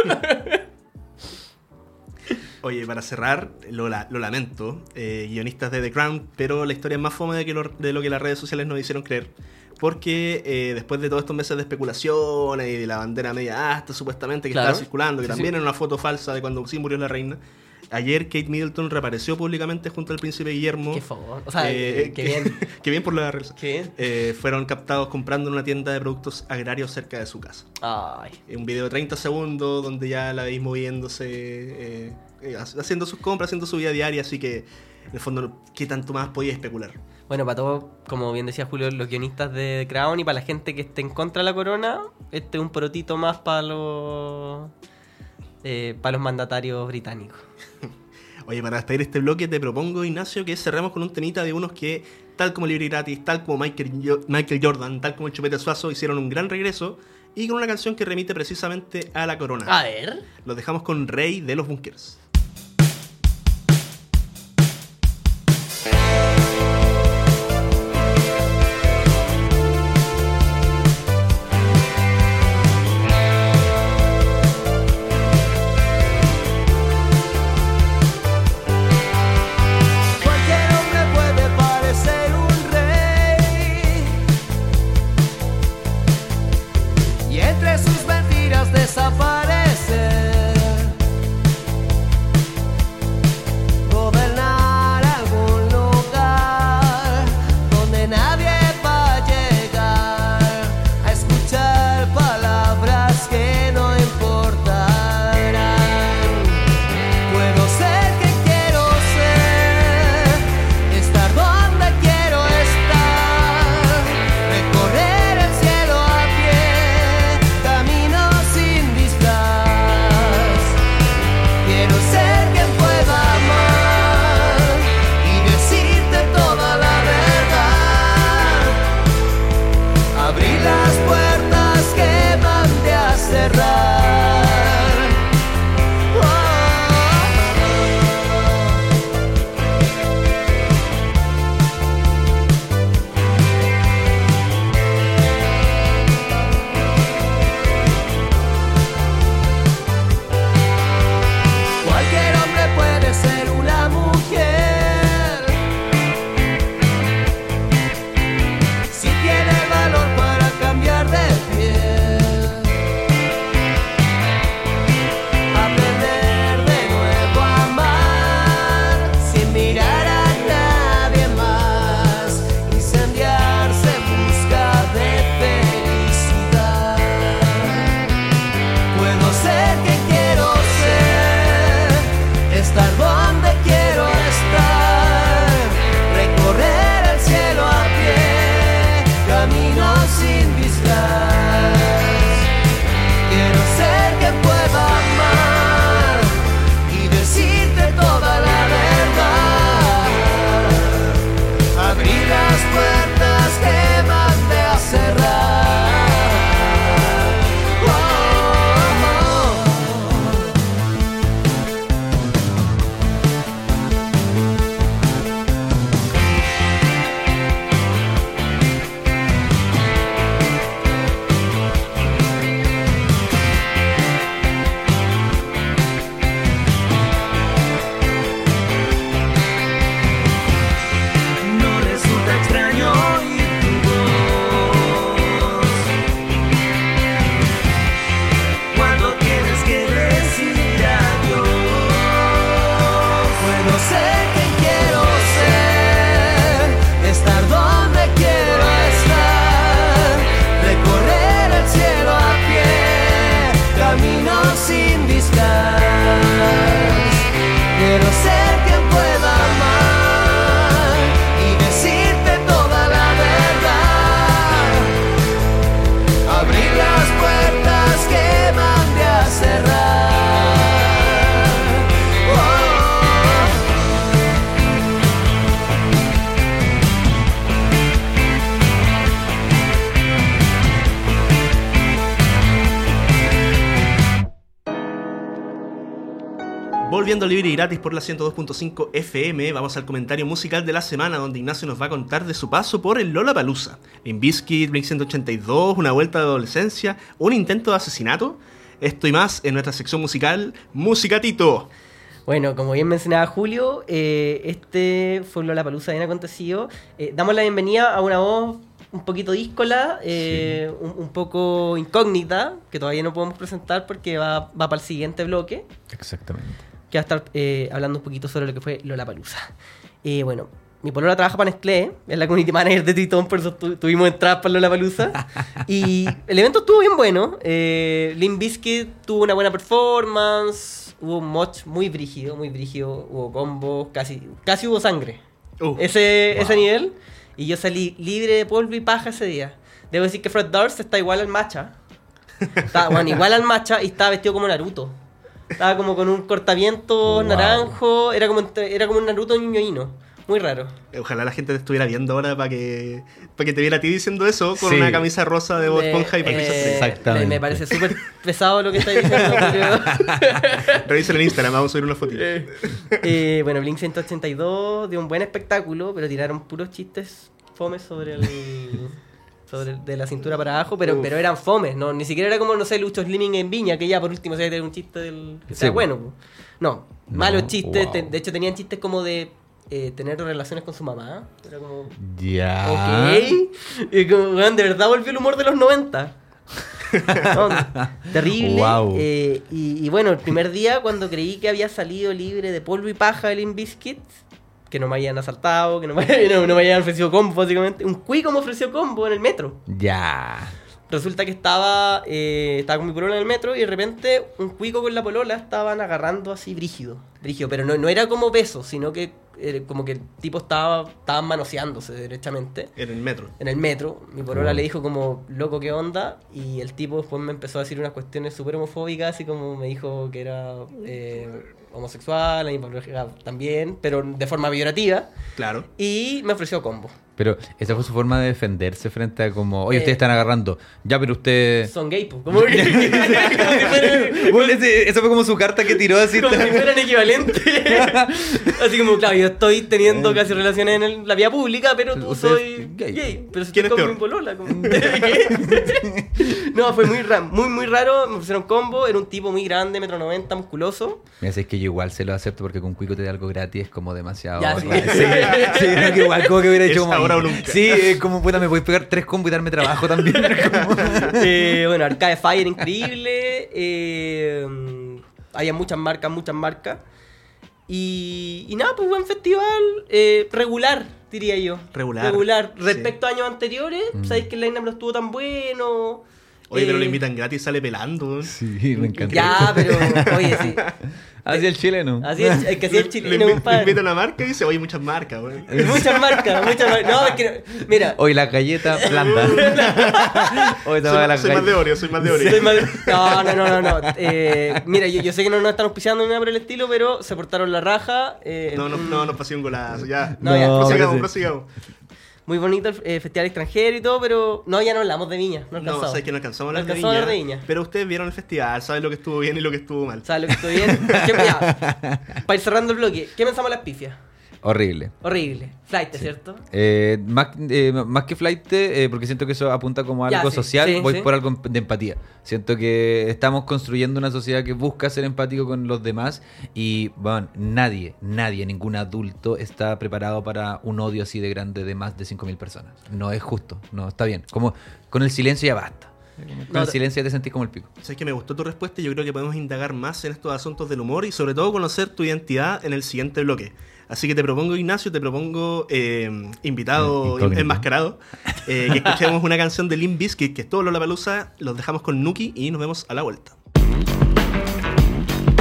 [SPEAKER 4] Oye, para cerrar, lo, la- lo lamento, eh, guionistas de The Crown, pero la historia es más fome de, que lo, de lo que las redes sociales nos hicieron creer. Porque eh, después de todos estos meses de especulaciones y de la bandera media asta, supuestamente, que
[SPEAKER 5] Claro.
[SPEAKER 4] estaba circulando, que
[SPEAKER 5] Sí,
[SPEAKER 4] también
[SPEAKER 5] sí.
[SPEAKER 4] era una foto falsa de cuando sí murió la reina, ayer Kate Middleton reapareció públicamente junto al príncipe Guillermo.
[SPEAKER 5] Qué favor. O sea,
[SPEAKER 4] Eh,
[SPEAKER 5] qué bien.
[SPEAKER 4] Qué bien por la realeza.
[SPEAKER 5] Qué bien.
[SPEAKER 4] Eh, fueron captados comprando en una tienda de productos agrarios cerca de su casa.
[SPEAKER 5] Ay.
[SPEAKER 4] Un video de treinta segundos donde ya la veis moviéndose, eh, eh, haciendo sus compras, haciendo su vida diaria, así que en el fondo, ¿qué tanto más podía especular?
[SPEAKER 5] Bueno, para todos, como bien decía Julio, los guionistas de The Crown y para la gente que esté en contra de la corona, este es un protito más para los eh, para los mandatarios británicos.
[SPEAKER 4] Oye, para despedir este bloque te propongo, Ignacio, que cerremos con un temita de unos que, tal como Libre y Gratis, tal como Michael, Jo- Michael Jordan, tal como el Chupete Suazo, hicieron un gran regreso y con una canción que remite precisamente a la corona.
[SPEAKER 5] A ver.
[SPEAKER 4] Los dejamos con Rey de los Bunkers.
[SPEAKER 6] Cualquier hombre puede parecer un rey y entre sus mentiras desaparecer. buscas. Quiero ser quien pueda amar y decirte toda la verdad. Abrir las puertas que mandé a cerrar.
[SPEAKER 4] Volviendo libre y gratis por la ciento dos punto cinco F M, vamos al comentario musical de la semana, donde Ignacio nos va a contar de su paso por el Lollapalooza. Limp Bizkit, Blink ciento ochenta y dos, una vuelta de adolescencia, un intento de asesinato. Esto y más en nuestra sección musical, Musicatito.
[SPEAKER 5] Bueno, como bien mencionaba Julio, eh, este fue Lollapalooza bien acontecido. Eh, damos la bienvenida a una voz un poquito díscola, eh, sí. un, un poco incógnita, que todavía no podemos presentar porque va, va para el siguiente bloque.
[SPEAKER 7] Exactamente.
[SPEAKER 5] Que va a estar eh, hablando un poquito sobre lo que fue Lollapalooza. Eh, bueno, mi polola trabaja para Nestlé, es la community manager de Tritón, por eso tu, tuvimos entradas para Lollapalooza. Y el evento estuvo bien bueno. Eh, Limp Bizkit tuvo una buena performance, hubo un moch muy brígido, muy brígido, hubo combos, casi, casi hubo sangre. Uh, ese, wow. ese nivel. Y yo salí libre de polvo y paja ese día. Debo decir que Fred Durst está igual al matcha. Está, bueno, igual al matcha y estaba vestido como Naruto. Estaba como con un cortavientos wow. naranjo. Era como, era como un Naruto ñoñino. Muy raro.
[SPEAKER 4] Ojalá la gente te estuviera viendo ahora para que, para que te viera a ti diciendo eso con sí. una camisa rosa de Bob Esponja y para
[SPEAKER 5] eh, Exactamente. Me, me parece súper pesado lo que estáis diciendo. Pero...
[SPEAKER 4] Revisen en Instagram, vamos a subir una fotito.
[SPEAKER 5] Eh, eh, bueno, Blink ciento ochenta y dos dio un buen espectáculo, pero tiraron puros chistes fomes sobre el... sobre de la cintura para abajo, pero, pero eran fomes, ¿no? Ni siquiera era como, no sé, Lucho Slimming en Viña, que ya por último se iba a tener un chiste del... que sea sí, bueno. Pues. No, no, malos chistes. Wow. Te, de hecho tenían chistes como de eh, tener relaciones con su mamá. Era como...
[SPEAKER 7] Ya.
[SPEAKER 5] Ok. Y como, bueno, de verdad volvió el humor de los noventa. No, terrible. Wow. Eh, y, y bueno, el primer día cuando creí que había salido libre de polvo y paja el Limp Bizkit, que no me hayan asaltado, que no me, no, no me hayan ofrecido combo, básicamente. Un cuico me ofreció combo en el metro.
[SPEAKER 7] Ya.
[SPEAKER 5] Resulta que estaba eh, estaba con mi polola en el metro y de repente un cuico con la polola estaban agarrando así brígido. Brígido, pero no, no era como beso, sino que eh, como que el tipo estaba estaban manoseándose derechamente.
[SPEAKER 4] En el metro.
[SPEAKER 5] En el metro. Mi polola oh. le dijo como, loco, ¿qué onda? Y el tipo después me empezó a decir unas cuestiones súper homofóbicas, así como me dijo que era... Eh, homosexual, a mi pareja también, pero de forma peyorativa.
[SPEAKER 4] Claro. Y
[SPEAKER 5] me ofreció combo.
[SPEAKER 7] Pero esa fue su forma de defenderse frente a como, oye, eh, ustedes están agarrando. Ya, pero ustedes...
[SPEAKER 5] Son gay, pues. ¿Cómo que?
[SPEAKER 7] Bueno, eso fue como su carta que tiró así.
[SPEAKER 5] Como si fueran equivalentes. Así como, claro, yo estoy teniendo eh. casi relaciones en el, la vía pública, pero tú soy gay. gay. Pero si
[SPEAKER 4] ¿quién
[SPEAKER 5] estoy
[SPEAKER 4] es
[SPEAKER 5] con mi polola. Como... No, fue muy raro, muy, muy raro. Me ofrecieron combo. Era un tipo muy grande, metro noventa, musculoso.
[SPEAKER 7] Me decís que yo igual se lo acepto porque con Cuico te da algo gratis, es como demasiado.
[SPEAKER 5] Ya, sí.
[SPEAKER 7] Sí, sí, no, que igual como que hubiera hecho como...
[SPEAKER 4] Ahora o nunca.
[SPEAKER 7] Sí, es como puta, me voy a pegar tres combos y darme trabajo también. Como...
[SPEAKER 5] eh, bueno, Arcade Fire increíble. Eh, había muchas marcas, muchas marcas. Y, y nada, pues buen festival. Eh, regular, diría yo.
[SPEAKER 4] Regular.
[SPEAKER 5] Regular. Respecto sí. a años anteriores, mm. sabéis que el line-up no estuvo tan bueno.
[SPEAKER 4] Oye,
[SPEAKER 5] eh,
[SPEAKER 4] pero lo invitan gratis y sale pelando.
[SPEAKER 7] Sí, me encanta.
[SPEAKER 5] Ya, pero, oye, sí.
[SPEAKER 7] Así el chileno.
[SPEAKER 5] Así es, es que así el chileno,
[SPEAKER 4] le,
[SPEAKER 5] compadre.
[SPEAKER 4] Le invita a una marca y dice, oye, muchas marcas, güey.
[SPEAKER 5] Muchas marcas, muchas marcas. No, es que, mira.
[SPEAKER 7] Hoy la galleta blanda.
[SPEAKER 4] Hoy soy, la soy más de Oreo, soy más de Oreo.
[SPEAKER 5] Soy más de... No, no, no, no. no. Eh, mira, yo, yo sé que no nos están auspiciando ni nada por el estilo, pero se portaron la raja. Eh,
[SPEAKER 4] no, no, no, nos pasó un golazo, ya.
[SPEAKER 5] No, ya.
[SPEAKER 4] Prosigamos, prosigamos.
[SPEAKER 5] Muy bonito el eh, festival extranjero y todo, pero no, ya no hablamos de Viña. No,
[SPEAKER 4] no sé que no alcanzamos a hablar
[SPEAKER 5] no
[SPEAKER 4] de,
[SPEAKER 5] de Viña.
[SPEAKER 4] Pero ustedes vieron el festival, saben lo que estuvo bien y lo que estuvo mal.
[SPEAKER 5] Saben lo que estuvo bien. Para ir cerrando el bloque, ¿qué pensamos de las pifias?
[SPEAKER 7] Horrible.
[SPEAKER 5] Horrible. Flight,
[SPEAKER 7] sí.
[SPEAKER 5] ¿cierto?
[SPEAKER 7] Eh, más, eh, más que flight, eh, porque siento que eso apunta como a algo ya, sí, social, sí, voy sí. por algo de empatía. Siento que estamos construyendo una sociedad que busca ser empático con los demás y, bueno, nadie, nadie, ningún adulto está preparado para un odio así de grande de más de cinco mil personas. No es justo, no está bien. Como con el silencio ya basta. Con no, el silencio ya te sentís como el pico.
[SPEAKER 4] Sabes que me gustó tu respuesta y yo creo que podemos indagar más en estos asuntos del humor y sobre todo conocer tu identidad en el siguiente bloque. Así que te propongo, Ignacio, te propongo eh, invitado Incógnito. enmascarado, eh, que escuchemos una canción de Limp Bizkit, que es todo Lollapalooza. Los dejamos con Nuki y nos vemos a la vuelta.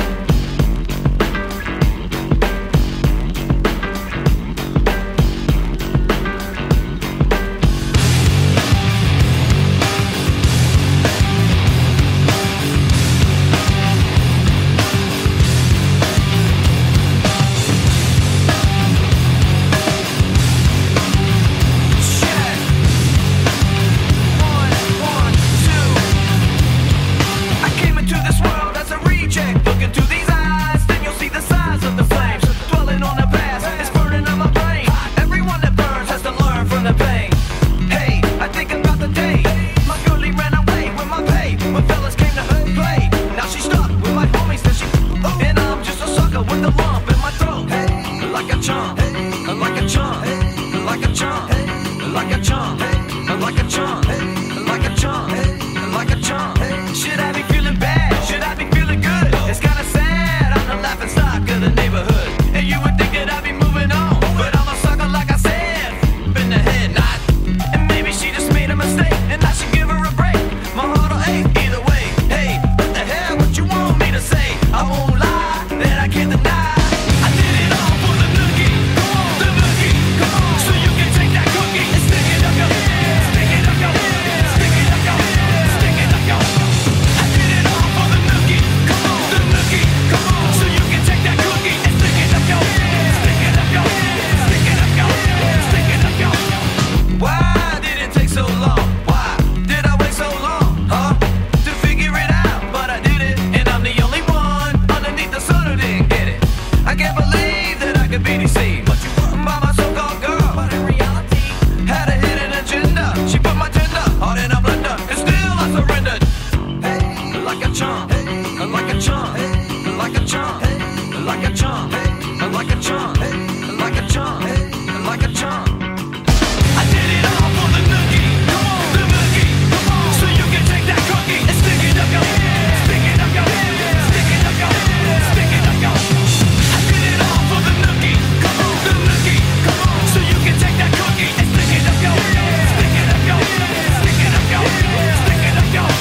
[SPEAKER 6] like a B D C. But you wouldn't buy my so-called girl. But in reality, had a hidden agenda. She put my tender heart in a blender, and still I surrendered. Hey, like a chump, hey, like a chump, hey, like a chump, hey, like a chump, hey, like a chump, hey, like a chump, hey, like a chump. I did it all for the nookie, come on, the nookie, come on. So you can take that cookie and stick it up your, stick it up your, stick it up your, stick it up your. I did it all for the nookie, come on, the nookie, come on. So you can take that cookie and stick it up your, stick it up your, stick it up your, stick it up your.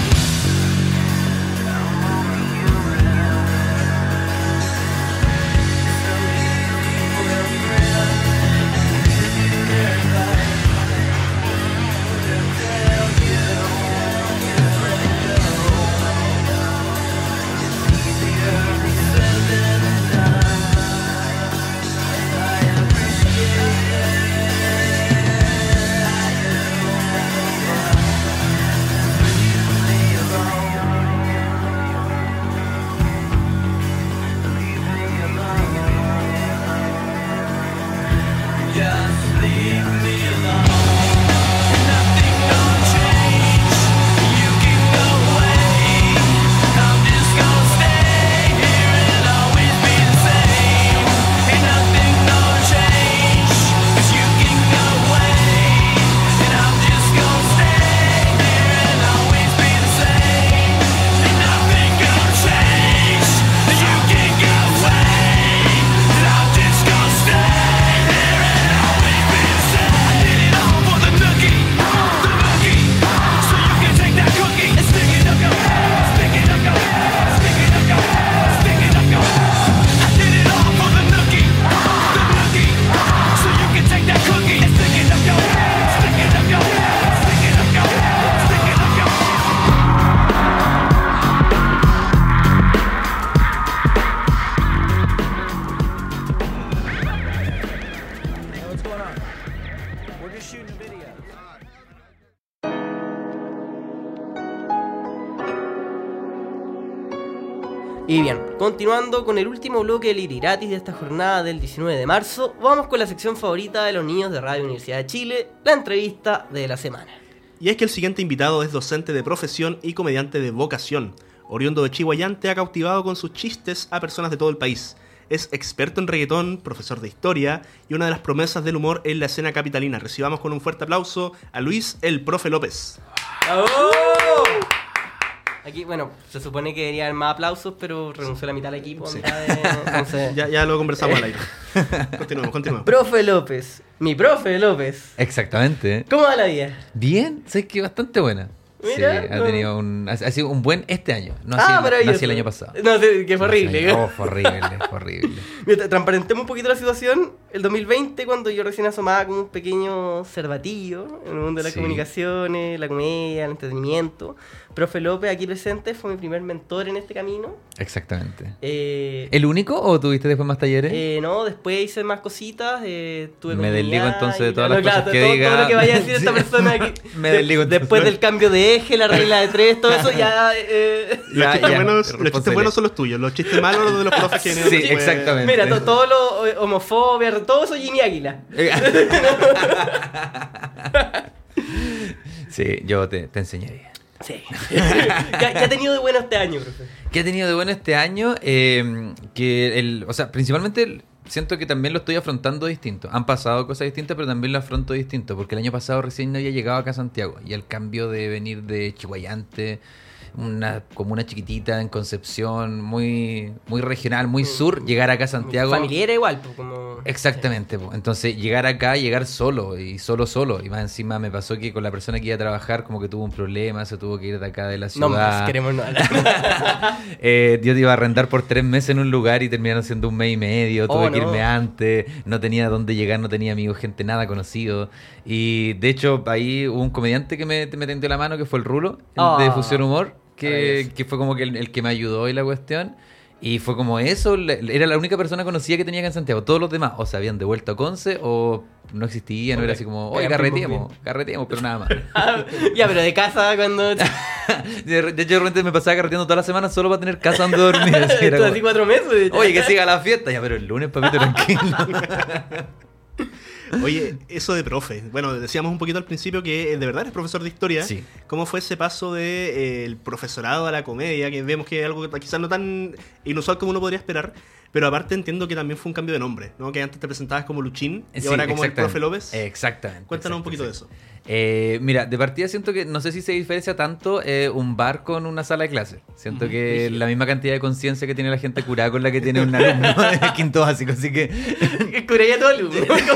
[SPEAKER 5] Y bien, continuando con el último bloque del Iriratis de esta jornada del diecinueve de marzo, vamos con la sección favorita de los niños de Radio Universidad de Chile, la entrevista de la semana.
[SPEAKER 4] Y es que el siguiente invitado es docente de profesión y comediante de vocación. Oriundo de Chihuayante, ha cautivado con sus chistes a personas de todo el país. Es experto en reggaetón, profesor de historia y una de las promesas del humor en la escena capitalina. Recibamos con un fuerte aplauso a Luis el Profe López.
[SPEAKER 5] ¡Bravo! Aquí, bueno, se supone que debería haber más aplausos, pero renunció la mitad del equipo.
[SPEAKER 4] Sí.
[SPEAKER 5] Mitad de, entonces...
[SPEAKER 4] ya, ya lo conversamos al aire. Continuamos, continuamos.
[SPEAKER 5] Profe López, mi profe López.
[SPEAKER 7] Exactamente.
[SPEAKER 5] ¿Cómo va la vida?
[SPEAKER 7] Bien, sé que bastante buena.
[SPEAKER 5] Mira,
[SPEAKER 7] sí,
[SPEAKER 5] no.
[SPEAKER 7] ha tenido un, ha, ha sido un buen este año. No
[SPEAKER 5] Ah,
[SPEAKER 7] así,
[SPEAKER 5] maravilloso.
[SPEAKER 7] no así el año pasado.
[SPEAKER 5] No, que fue
[SPEAKER 7] No,
[SPEAKER 5] horrible.
[SPEAKER 7] sí. Oh, fue horrible, fue horrible.
[SPEAKER 5] Mira, transparentemos un poquito la situación. El dos mil veinte, cuando yo recién asomaba como un pequeño cervatillo en el mundo de las
[SPEAKER 7] Sí.
[SPEAKER 5] comunicaciones, la comedia, el entretenimiento, profe López, aquí presente, fue mi primer mentor en este camino.
[SPEAKER 7] Exactamente.
[SPEAKER 5] Eh,
[SPEAKER 7] ¿El único o tuviste después más talleres?
[SPEAKER 5] eh, no, después hice más cositas. Eh, tuve
[SPEAKER 7] Me desligo
[SPEAKER 5] comunidad
[SPEAKER 7] entonces de
[SPEAKER 5] y-
[SPEAKER 7] todas
[SPEAKER 5] no,
[SPEAKER 7] las
[SPEAKER 5] claro,
[SPEAKER 7] cosas que
[SPEAKER 5] todo,
[SPEAKER 7] diga.
[SPEAKER 5] todo lo que vaya a decir esta
[SPEAKER 7] Sí.
[SPEAKER 5] persona aquí.
[SPEAKER 7] Me
[SPEAKER 5] De-
[SPEAKER 7] desligo entonces.
[SPEAKER 5] Después del cambio de eje, la regla de tres, todo eso ya... Eh,
[SPEAKER 4] Los,
[SPEAKER 7] Ya,
[SPEAKER 4] chistes,
[SPEAKER 7] ya,
[SPEAKER 4] buenos, los chistes
[SPEAKER 7] responsable.
[SPEAKER 4] buenos son los tuyos, los chistes malos los de los profes que vienen
[SPEAKER 7] Sí,
[SPEAKER 4] después.
[SPEAKER 7] exactamente.
[SPEAKER 5] Mira, to- todo lo eh, homofobia, todo eso Jimmy Águila.
[SPEAKER 7] Sí, yo te, te enseñaría.
[SPEAKER 5] Sí. ¿Qué, qué ha tenido de bueno este año, profe?
[SPEAKER 7] ¿Qué he tenido de bueno este año? Eh, que el, o sea, principalmente el- siento que también lo estoy afrontando distinto. Han pasado cosas distintas, pero también lo afronto distinto. Porque el año pasado recién había llegado acá a Santiago. Y el cambio de venir de Chihuayante, una comuna chiquitita en Concepción, muy, muy regional, muy sur, llegar acá a Santiago.
[SPEAKER 5] Familiar igual, pues como...
[SPEAKER 7] Exactamente, po. Entonces llegar acá, llegar solo y solo solo, y más encima me pasó que con la persona que iba a trabajar como que tuvo un problema, se tuvo que ir de acá de la
[SPEAKER 5] No más,
[SPEAKER 7] ciudad.
[SPEAKER 5] queremos no hablar.
[SPEAKER 7] eh, yo te iba a arrendar por tres meses en un lugar y terminaron siendo un mes y medio, tuve
[SPEAKER 5] Oh,
[SPEAKER 7] que
[SPEAKER 5] no.
[SPEAKER 7] irme antes, no tenía dónde llegar, no tenía amigos, gente nada conocido, y de hecho ahí hubo un comediante que me, me tendió la mano, que fue el Rulo, el
[SPEAKER 5] Oh,
[SPEAKER 7] de Fusión Humor, que,
[SPEAKER 5] maravilloso.
[SPEAKER 7] que fue como que el, el que me ayudó y la cuestión. Y fue como eso, era la única persona conocida que tenía acá en Santiago. Todos los demás o se habían devuelto a Conce o no existían, no era así como, oye, carreteemos, carreteemos, pero nada más.
[SPEAKER 5] Ya, pero de casa cuando...
[SPEAKER 7] De hecho, de repente me pasaba carreteando toda la semana solo para tener casa donde dormir. Así,
[SPEAKER 5] Esto así cuatro meses.
[SPEAKER 7] Oye, que siga la fiesta. Ya, pero el lunes, papito, tranquilo.
[SPEAKER 4] Oye, eso de profe. Bueno, decíamos un poquito al principio que de verdad eres profesor de historia.
[SPEAKER 7] Sí.
[SPEAKER 4] ¿Cómo fue ese paso del de, eh, profesorado a la comedia? Que vemos que es algo quizás no tan inusual como uno podría esperar. Pero aparte entiendo que también fue un cambio de nombre, ¿no? Que antes te presentabas como Luchín y
[SPEAKER 7] sí,
[SPEAKER 4] ahora como el profe López.
[SPEAKER 7] Exactamente.
[SPEAKER 4] Cuéntanos
[SPEAKER 7] exacto,
[SPEAKER 4] un poquito
[SPEAKER 7] exacto.
[SPEAKER 4] de eso.
[SPEAKER 7] Eh, mira, de partida siento que no sé si se diferencia tanto eh, un bar con una sala de clase. Siento
[SPEAKER 4] Ujú,
[SPEAKER 7] que
[SPEAKER 4] sí.
[SPEAKER 7] la misma cantidad de conciencia que tiene la gente curada con la que tiene un alumno de quinto básico, así que
[SPEAKER 5] Curaría todo alumno.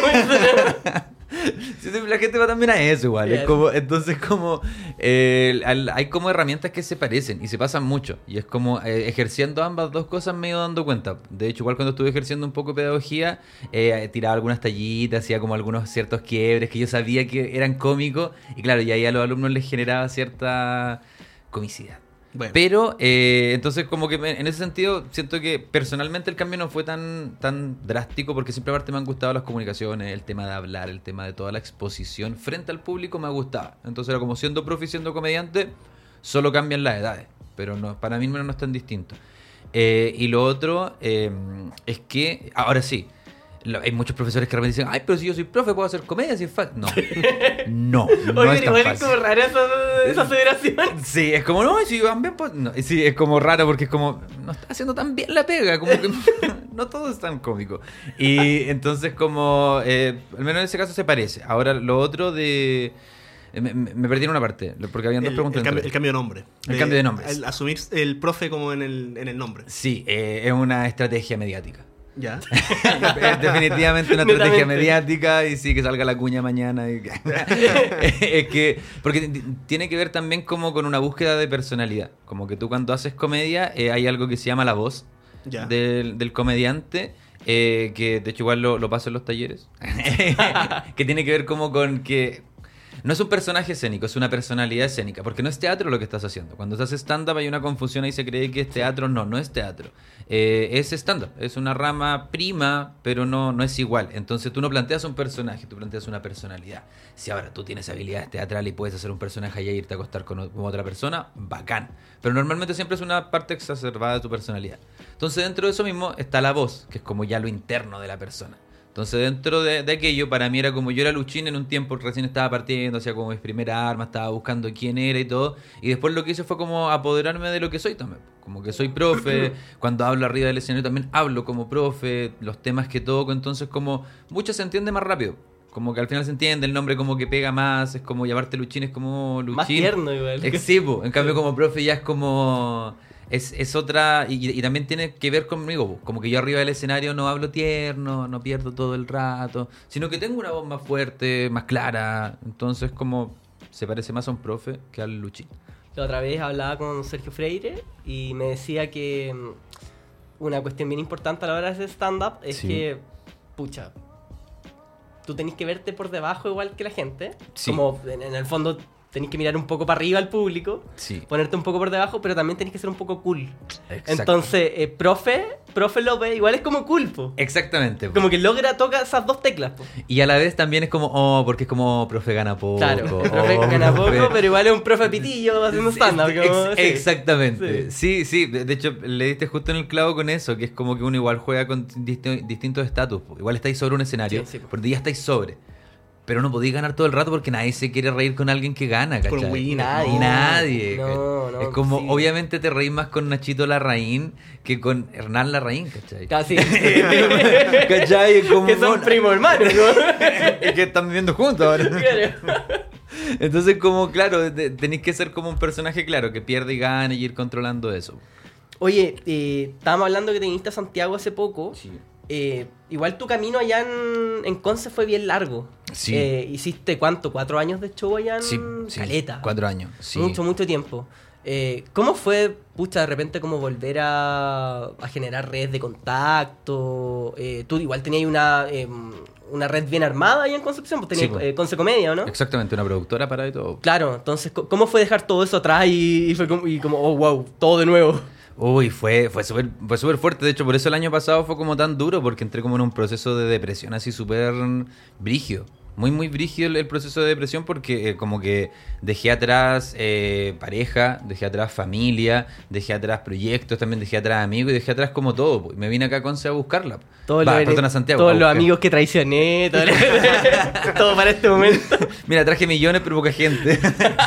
[SPEAKER 7] sí, sí, la gente va también a eso igual. Es como, entonces como eh, al- hay como herramientas que se parecen y se pasan mucho. Y es como eh, ejerciendo ambas dos cosas me he ido dando cuenta. De hecho, igual cuando estuve ejerciendo un poco de pedagogía, eh, tiraba algunas tallitas, hacía como algunos ciertos quiebres que yo sabía que eran cómicos. Y claro, y ahí a los alumnos les generaba cierta comicidad.
[SPEAKER 4] Bueno.
[SPEAKER 7] Pero, eh, entonces como que me- en ese sentido siento que personalmente el cambio no fue tan, tan drástico porque siempre aparte me han gustado las comunicaciones, el tema de hablar, el tema de toda la exposición frente al público me gustaba. Entonces era como siendo profe y siendo comediante, solo cambian las edades, pero no, para mí no, no es tan distinto. Eh, y lo otro eh, es que, ahora sí, lo- hay muchos profesores que realmente dicen, ay, pero si yo soy profe, puedo hacer comedia, si es fácil. No, no, no
[SPEAKER 5] Oye,
[SPEAKER 7] es tan
[SPEAKER 5] igual
[SPEAKER 7] fácil.
[SPEAKER 5] es como rara esa, esa federación.
[SPEAKER 7] Sí, es como, no, si van bien, pues. No. Sí, es como raro porque es como, no está haciendo tan bien la pega, como que no todo es tan cómico. Y entonces, como, eh, al menos en ese caso se parece. Ahora, lo otro de. Me, me- me perdí en una parte, porque habían dos
[SPEAKER 4] El,
[SPEAKER 7] preguntas.
[SPEAKER 4] el cambio,
[SPEAKER 7] entre-
[SPEAKER 4] el cambio de nombre.
[SPEAKER 7] El cambio de nombre.
[SPEAKER 4] el asumir el profe como en el, en el nombre.
[SPEAKER 7] Sí, eh, es una estrategia mediática.
[SPEAKER 4] Ya.
[SPEAKER 7] Es definitivamente una estrategia
[SPEAKER 5] Netamente.
[SPEAKER 7] mediática y sí, que salga la cuña mañana. Y que- es que, porque t- tiene que ver también como con una búsqueda de personalidad. Como que tú cuando haces comedia eh, hay algo que se llama la voz
[SPEAKER 4] Ya.
[SPEAKER 7] del, del comediante, eh, que de hecho igual lo, lo paso en los talleres, que tiene que ver como con que no es un personaje escénico, es una personalidad escénica, porque no es teatro lo que estás haciendo. Cuando estás stand-up hay una confusión y se cree que es teatro. No, no es teatro. Eh, es stand-up, es una rama prima, pero no, no es igual. Entonces tú no planteas un personaje, tú planteas una personalidad. Si ahora tú tienes habilidades teatrales y puedes hacer un personaje y irte a acostar con, o- con otra persona, bacán. Pero normalmente siempre es una parte exacerbada de tu personalidad. Entonces dentro de eso mismo está la voz, que es como ya lo interno de la persona. Entonces dentro de, de aquello, para mí era como yo era Luchín en un tiempo, recién estaba partiendo, hacía como mis primeras armas, estaba buscando quién era y todo. Y después lo que hice fue como apoderarme de lo que soy también. Como que soy profe, cuando hablo arriba del escenario también hablo como profe, los temas que toco, entonces como mucho se entiende más rápido. Como que al final se entiende, el nombre como que pega más, es como llamarte Luchín, es como Luchín.
[SPEAKER 5] Más tierno igual.
[SPEAKER 7] Eh, sí, po. En cambio como profe ya es como... Es, es otra... Y, y también tiene que ver conmigo, po. Como que yo arriba del escenario no hablo tierno, no pierdo todo el rato, sino que tengo una voz más fuerte, más clara. Entonces como se parece más a un profe que al Luchín.
[SPEAKER 5] La otra vez hablaba con Sergio Freire y me decía que mm, una cuestión bien importante a la hora de hacer stand-up es
[SPEAKER 7] Sí.
[SPEAKER 5] que, pucha, tú tenés que verte por debajo igual que la gente.
[SPEAKER 7] Sí.
[SPEAKER 5] Como en, en el fondo tenés que mirar un poco para arriba al público,
[SPEAKER 7] Sí.
[SPEAKER 5] ponerte un poco por debajo, pero también tenés que ser un poco cool.
[SPEAKER 7] Exacto.
[SPEAKER 5] Entonces, eh, profe, profe López igual es como cool, po.
[SPEAKER 7] Exactamente. po.
[SPEAKER 5] Como que logra, toca esas dos teclas, po.
[SPEAKER 7] Y a la vez también es como, oh, porque es como profe gana poco.
[SPEAKER 5] Claro,
[SPEAKER 7] oh,
[SPEAKER 5] profe gana poco,
[SPEAKER 7] profe-
[SPEAKER 5] pero igual es un profe pitillo haciendo
[SPEAKER 7] Sí,
[SPEAKER 5] stand-up.
[SPEAKER 7] ex-
[SPEAKER 5] como- sí.
[SPEAKER 7] Exactamente. Sí, sí. De de hecho, le diste justo en el clavo con eso, que es como que uno igual juega con disti- distintos estatus. po. Igual estáis sobre un escenario,
[SPEAKER 5] Sí, sí, po.
[SPEAKER 7] porque ya estáis sobre. Pero no podéis ganar todo el rato porque nadie se quiere reír con alguien que gana, ¿cachai?
[SPEAKER 4] Con un winner.
[SPEAKER 5] Nadie.
[SPEAKER 4] No.
[SPEAKER 7] Nadie.
[SPEAKER 5] No, no,
[SPEAKER 7] es como,
[SPEAKER 5] sí.
[SPEAKER 7] obviamente te reís más con Nachito Larraín que con Hernán Larraín, ¿cachai?
[SPEAKER 5] Casi.
[SPEAKER 7] ¿Cachai? Es como,
[SPEAKER 5] que son
[SPEAKER 7] bueno,
[SPEAKER 5] primos hermanos, ¿no?
[SPEAKER 7] es que están viviendo juntos ahora.
[SPEAKER 5] Claro.
[SPEAKER 7] Entonces, como, claro, de- tenéis que ser como un personaje, claro, que pierde y gana y ir controlando eso.
[SPEAKER 5] Oye, eh, estábamos hablando que te viniste a Santiago hace poco. Eh, igual tu camino allá en, en Conce fue bien largo.
[SPEAKER 7] Sí.
[SPEAKER 5] Eh, ¿Hiciste cuánto? ¿Cuatro años de show allá en
[SPEAKER 7] Sí, sí,
[SPEAKER 5] Caleta?
[SPEAKER 7] cuatro años, sí.
[SPEAKER 5] Mucho, mucho tiempo. Eh, ¿Cómo fue, pucha, de repente como volver a, a generar redes de contacto? Eh, tú igual tenías una, eh, una red bien armada ahí en Concepción, pues tenías
[SPEAKER 7] Sí, pues.
[SPEAKER 5] eh, Conce Comedia, ¿o ¿no?
[SPEAKER 7] Exactamente, una productora para de todo.
[SPEAKER 5] Claro, entonces, co- ¿cómo fue dejar todo eso atrás y, y fue como, y como, oh, wow, todo de nuevo?
[SPEAKER 7] Uy, fue fue súper fue súper fuerte. De hecho, por eso el año pasado fue como tan duro, porque entré como en un proceso de depresión así súper brígido. Muy, muy brígido el, el proceso de depresión porque eh, como que dejé atrás eh, pareja, dejé atrás familia, dejé atrás proyectos, también dejé atrás amigos y dejé atrás como todo. Po. Y me vine acá a Conce a buscarla.
[SPEAKER 5] Todo
[SPEAKER 7] Va,
[SPEAKER 5] lo,
[SPEAKER 7] perdón, a Santiago,
[SPEAKER 5] todos
[SPEAKER 7] a
[SPEAKER 5] los
[SPEAKER 7] buscar.
[SPEAKER 5] amigos que traicioné, todo, todo para este momento.
[SPEAKER 7] Mira, traje millones pero poca gente.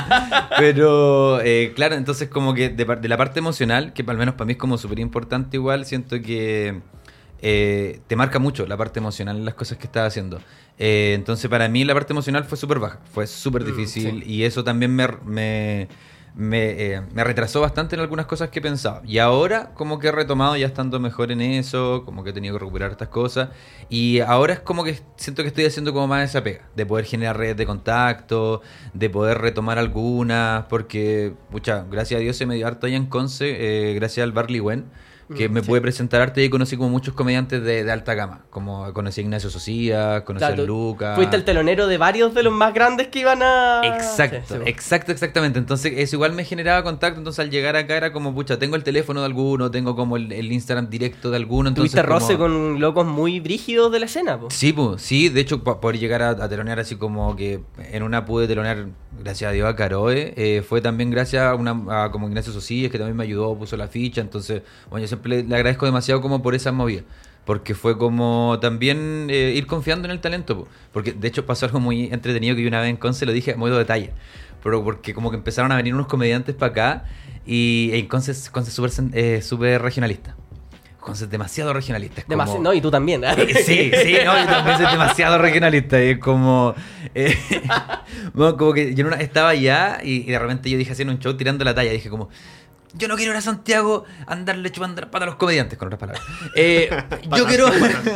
[SPEAKER 7] Pero eh, claro, entonces como que de, de la parte emocional, que al menos para mí es como súper importante igual, siento que eh, te marca mucho la parte emocional en las cosas que estás haciendo. Eh, entonces para mí la parte emocional fue súper baja, fue súper difícil, sí. Y eso también me, me, me, eh, me retrasó bastante en algunas cosas que pensaba. Y ahora como que he retomado ya estando mejor en eso, como que he tenido que recuperar estas cosas. Y ahora es como que siento que estoy haciendo como más esa pega, de poder generar redes de contacto, de poder retomar algunas, porque, pucha, gracias a Dios se me dio harto allá en Conce, eh, gracias al Barley Wen, que me sí. pude presentar arte y conocí como muchos comediantes de, de alta gama. Como conocí a Ignacio Socía, conocí claro, a Lucas.
[SPEAKER 5] Fuiste el telonero de varios de los más grandes que iban a...
[SPEAKER 7] Exacto, sí, sí. exacto, exactamente. Entonces eso igual me generaba contacto. Entonces al llegar acá era como, pucha, tengo el teléfono de alguno, tengo como el, el Instagram directo de alguno. Entonces,
[SPEAKER 5] tuviste roce
[SPEAKER 7] como...
[SPEAKER 5] con locos muy brígidos de la escena, po.
[SPEAKER 7] Sí, pues, sí. De hecho, para poder llegar a, a telonear así como que en una pude telonear, gracias a Dios, a Caroe. Eh, fue también gracias a, una, a como Ignacio Socía, que también me ayudó, puso la ficha. Entonces, bueno, yo siempre le, le agradezco demasiado demasiado como por esas movidas, porque fue como también eh, ir confiando en el talento, po. Porque de hecho pasó algo muy entretenido que yo una vez en Conce lo dije muy de detalle, pero porque como que empezaron a venir unos comediantes para acá y en Conce es súper eh, super regionalista. Conce es demasiado regionalista. Es
[SPEAKER 5] Demasi-
[SPEAKER 7] como...
[SPEAKER 5] No, y tú también, ¿eh?
[SPEAKER 7] Sí, sí, no, yo también soy demasiado regionalista. Y es como... Eh, bueno, como que yo en una, estaba allá y, y de repente yo dije haciendo un show tirando la talla, dije como... Yo no quiero ir a Santiago a andarle chupando la pata a los comediantes, con otras palabras. Eh, yo quiero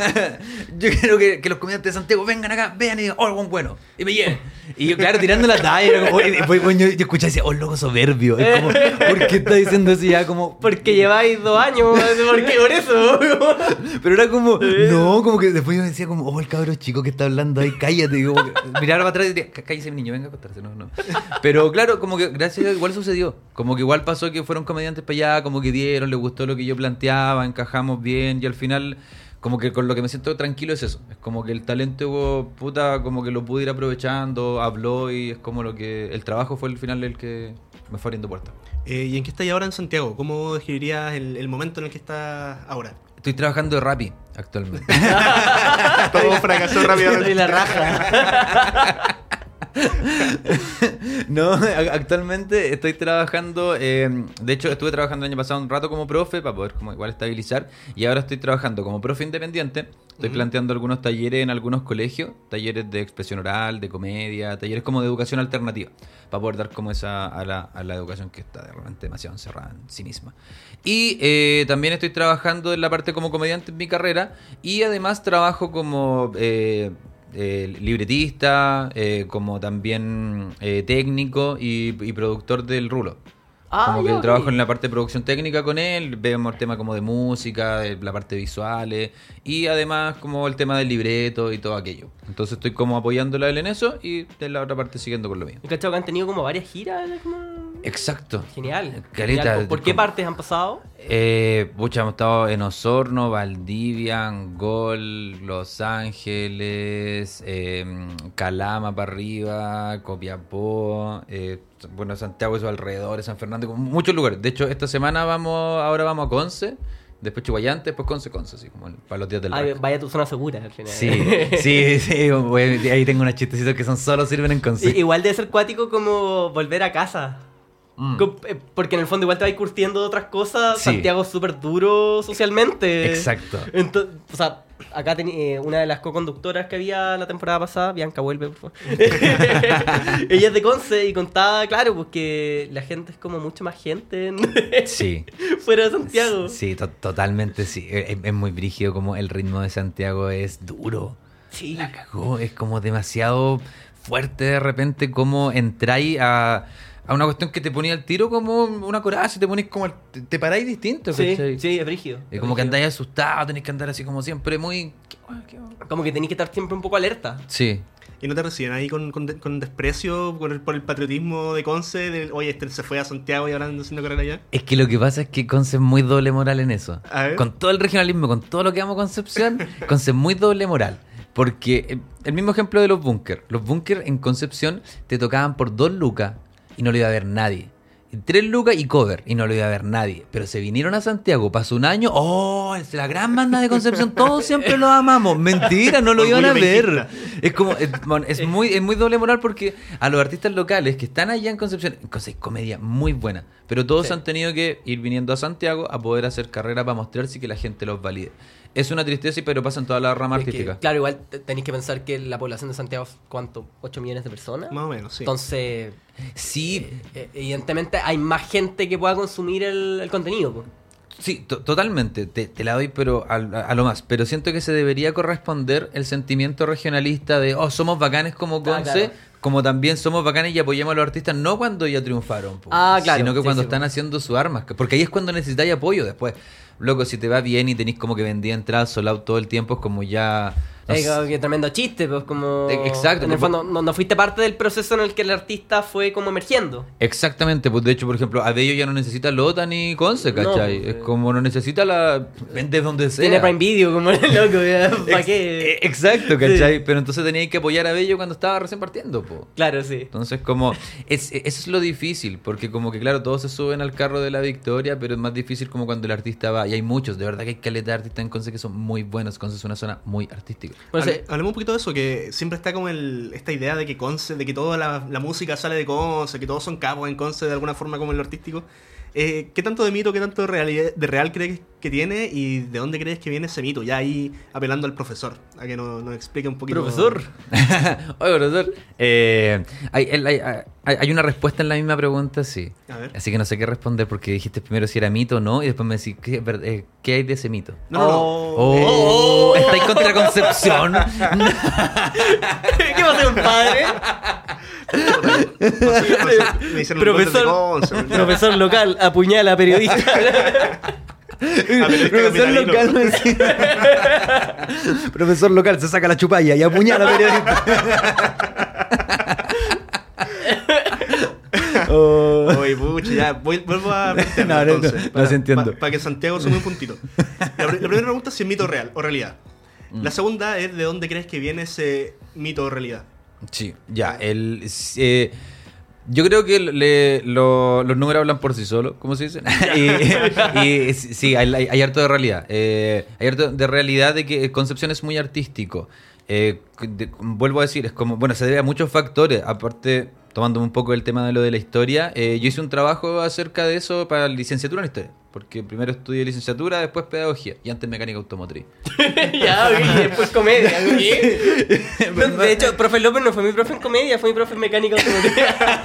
[SPEAKER 7] yo quiero que, que los comediantes de Santiago vengan acá, vean y digan, oh, buen bueno, y me lleven. Y yo, claro, tirando la talla, como, y después bueno, yo, yo escuché y decía, oh, loco soberbio. Es como, ¿por qué está diciendo eso ya? Como,
[SPEAKER 5] porque lleváis dos años, ¿por qué? Por eso.
[SPEAKER 7] Pero era como, no, como que después yo decía como, oh, el cabro chico que está hablando ahí, cállate. Y como, mirar para atrás y decía, cállese mi niño, venga a acostarse. No, no. Pero claro, como que gracias a Dios igual sucedió. Como que igual pasó que fueron comediantes para allá, como que dieron, les gustó lo que yo planteaba, encajamos bien y al final como que con lo que me siento tranquilo es eso, es como que el talento puta como que lo pude ir aprovechando, habló y es como lo que el trabajo fue al final el que me fue abriendo puertas.
[SPEAKER 4] Eh, ¿Y en qué estás ahora en Santiago? ¿Cómo describirías el, el momento en el que estás ahora?
[SPEAKER 7] Estoy trabajando de Rappi actualmente.
[SPEAKER 4] Todo fracasó rápidamente.
[SPEAKER 5] Soy la raja.
[SPEAKER 7] No, actualmente estoy trabajando, eh, de hecho estuve trabajando el año pasado un rato como profe para poder como igual estabilizar y ahora estoy trabajando como profe independiente, estoy uh-huh. planteando algunos talleres en algunos colegios, talleres de expresión oral, de comedia, talleres como de educación alternativa, para poder dar como esa a la, a la educación que está de repente demasiado encerrada en sí misma. Y eh, también estoy trabajando en la parte como comediante en mi carrera y además trabajo como... Eh, Eh, libretista, eh, como también eh, técnico y, y productor del Rulo. Ah, como que trabajo en la parte de producción técnica con él, vemos el tema como de música, de la parte de visuales y además como el tema del libreto y todo aquello. Entonces estoy como apoyándola a él en eso y de la otra parte siguiendo con lo mío.
[SPEAKER 5] ¿Y cachado que han tenido como varias giras? Como...
[SPEAKER 7] Exacto.
[SPEAKER 5] Genial.
[SPEAKER 7] Caleta,
[SPEAKER 5] Genial. ¿Por qué como... partes han pasado?
[SPEAKER 7] Eh, pucha, hemos estado en Osorno, Valdivia, Angol, Los Ángeles, eh, Calama para arriba, Copiapó, eh, bueno, Santiago y sus alrededores, San Fernando, como muchos lugares. De hecho, esta semana vamos, ahora vamos a Conce, después Chihuayante, después Conce, Conce, así como para los días del
[SPEAKER 5] ah, vaya tu zona segura al final.
[SPEAKER 7] Sí, sí, sí, bueno, ahí tengo unos chistecitos que son solo sirven en Conce.
[SPEAKER 5] Igual debe ser cuático como volver a casa. Mm. Porque en el fondo igual te vas curtiendo de otras cosas. Sí. Santiago es súper duro socialmente.
[SPEAKER 7] Exacto.
[SPEAKER 5] Entonces, o sea, acá ten, eh, una de las co-conductoras que había la temporada pasada, Bianca, vuelve, por favor. Ella es de Conce y contaba, claro, pues que la gente es como mucho más gente en...
[SPEAKER 7] sí.
[SPEAKER 5] fuera de Santiago.
[SPEAKER 7] Sí, to- totalmente sí. Es, es muy brígido como el ritmo de Santiago es duro.
[SPEAKER 5] Sí.
[SPEAKER 7] La cagó, es como demasiado fuerte de repente como entráis a... a una cuestión que te ponía al tiro como una coraza y te ponís como... El, te, te paráis distinto,
[SPEAKER 5] Sí,
[SPEAKER 7] ¿cachai?
[SPEAKER 5] sí, es brígido.
[SPEAKER 7] Es como que andáis asustado, tenés que andar así como siempre muy... ¿Qué, qué, qué?
[SPEAKER 5] Como que tenés que estar siempre un poco alerta.
[SPEAKER 7] Sí.
[SPEAKER 4] ¿Y no te reciben ahí con, con, con desprecio por el, por el patriotismo de Conce? De, oye, este se fue a Santiago y ahora anda haciendo carrera allá.
[SPEAKER 7] Es que lo que pasa es que Conce es muy doble moral en eso.
[SPEAKER 4] A ver.
[SPEAKER 7] Con todo el regionalismo, con todo lo que amo Concepción, Conce es muy doble moral. Porque eh, el mismo ejemplo de los búnker. Los búnker en Concepción te tocaban por dos lucas y no lo iba a ver nadie. Y tres lucas y cover y no lo iba a ver nadie. Pero se vinieron a Santiago, pasó un año. ¡Oh! Es la gran banda de Concepción. Todos siempre los amamos. Mentira, no lo iban a ver. Es como, es, bueno, es muy, es muy doble moral porque a los artistas locales que están allá en Concepción, Conce es comedia muy buena. Pero todos
[SPEAKER 5] Sí.
[SPEAKER 7] han tenido que ir viniendo a Santiago a poder hacer carrera para mostrarse y que la gente los valide. Es una tristeza, pero pasa en toda la rama
[SPEAKER 5] Es que,
[SPEAKER 7] artística.
[SPEAKER 5] claro, igual te- tenéis que pensar que la población de Santiago es, ¿cuánto? ¿ocho millones de personas?
[SPEAKER 4] Más o menos, sí.
[SPEAKER 5] Entonces,
[SPEAKER 7] Sí,
[SPEAKER 5] eh, evidentemente hay más gente que pueda consumir el, el contenido. Po.
[SPEAKER 7] sí, to- totalmente. Te, te la doy, pero a, a- a lo más. Pero siento que se debería corresponder el sentimiento regionalista de, oh, somos bacanes como Conce,
[SPEAKER 5] Ah, claro.
[SPEAKER 7] como también somos bacanes y apoyamos a los artistas, no cuando ya triunfaron, po,
[SPEAKER 5] Ah, claro.
[SPEAKER 7] sino que
[SPEAKER 5] Sí,
[SPEAKER 7] cuando
[SPEAKER 5] sí,
[SPEAKER 7] están
[SPEAKER 5] po.
[SPEAKER 7] haciendo su armas. Porque ahí es cuando necesitáis apoyo después. Loco, si te va bien y tenéis como que vendía entradas sold out todo el tiempo, es como ya... no
[SPEAKER 5] Eh,
[SPEAKER 7] sé.
[SPEAKER 5] como que tremendo chiste, pues como...
[SPEAKER 7] Eh, exacto,
[SPEAKER 5] En el
[SPEAKER 7] pues,
[SPEAKER 5] fondo, no, no fuiste parte del proceso en el que el artista fue como emergiendo.
[SPEAKER 7] Exactamente, pues de hecho, por ejemplo, Abello ya no necesita Lota ni Conce,
[SPEAKER 5] No,
[SPEAKER 7] ¿cachai?
[SPEAKER 5] pues,
[SPEAKER 7] es
[SPEAKER 5] eh.
[SPEAKER 7] como no necesita la... Vende donde sea.
[SPEAKER 5] Tiene Prime Video como el loco, ya, ¿para
[SPEAKER 7] Ex-
[SPEAKER 5] qué?
[SPEAKER 7] eh, Exacto, ¿cachai?
[SPEAKER 5] Sí.
[SPEAKER 7] Pero entonces teníais que apoyar a Bello cuando estaba recién partiendo, po.
[SPEAKER 5] Claro, sí.
[SPEAKER 7] Entonces como, es, eso es lo difícil, porque como que claro, todos se suben al carro de la victoria, pero es más difícil como cuando el artista va, y hay muchos, de verdad que hay caleta de artistas en Conce que son muy buenos, Conce es una zona muy artística.
[SPEAKER 5] Bueno,
[SPEAKER 4] Hable-
[SPEAKER 5] sí,
[SPEAKER 4] Hablemos un poquito de eso, que siempre está como el, esta idea de que Conce, de que toda la, la música sale de Conce, que todos son capos en Conce de alguna forma como en lo artístico. Eh, ¿Qué tanto de mito, qué tanto de, realidad, de real crees que tiene y de dónde crees que viene ese mito? Ya ahí apelando al profesor, a que nos, nos explique un poquito.
[SPEAKER 5] profesor.
[SPEAKER 7] Oye, profesor, eh, hay, el- hay, hay- hay una respuesta en la misma pregunta, sí.
[SPEAKER 4] A ver.
[SPEAKER 7] Así que no sé qué responder porque dijiste primero si era mito o no, y después me decís, ¿qué, ver- eh, ¿qué hay de ese mito?
[SPEAKER 4] No, no, no.
[SPEAKER 7] Oh, ¿estáis contra Concepción?
[SPEAKER 5] ¿Qué va a hacer un padre?
[SPEAKER 4] No sé, no sé, me hicieron el gol desde Conce, ¿verdad?
[SPEAKER 5] profesor local, apuñala a periodista.
[SPEAKER 4] A periodista
[SPEAKER 7] Profesor
[SPEAKER 4] capitalino.
[SPEAKER 7] local, me decía. Profesor local, se saca la chupalla y apuñala a periodista. Oh.
[SPEAKER 4] Oye, pucha, ya, voy- vuelvo a plantearme,
[SPEAKER 7] No, no, no,
[SPEAKER 4] entonces,
[SPEAKER 7] no,
[SPEAKER 4] para,
[SPEAKER 7] sí entiendo.
[SPEAKER 4] pa- para que Santiago sume un puntito. La, pr- la primera pregunta es si es mito real o realidad.
[SPEAKER 7] Mm.
[SPEAKER 4] La segunda es de dónde crees que viene ese mito o realidad.
[SPEAKER 7] Sí, ya, el... eh, yo creo que le- lo- los números hablan por sí solos, ¿cómo se dice? y, y sí, hay, hay- hay harto de realidad. Eh, hay harto de realidad de que Concepción es muy artístico. Eh, de- vuelvo a decir, es como, bueno, se debe a muchos factores. Aparte, tomándome un poco el tema de lo de la historia, eh, yo hice un trabajo acerca de eso para la licenciatura en historia. Porque primero estudié licenciatura, después pedagogía y antes mecánica automotriz.
[SPEAKER 5] Ya, ok, y después comedia. ¿Ok? No, de hecho, profe López no fue mi profe en comedia, fue mi profe en mecánica automotriz.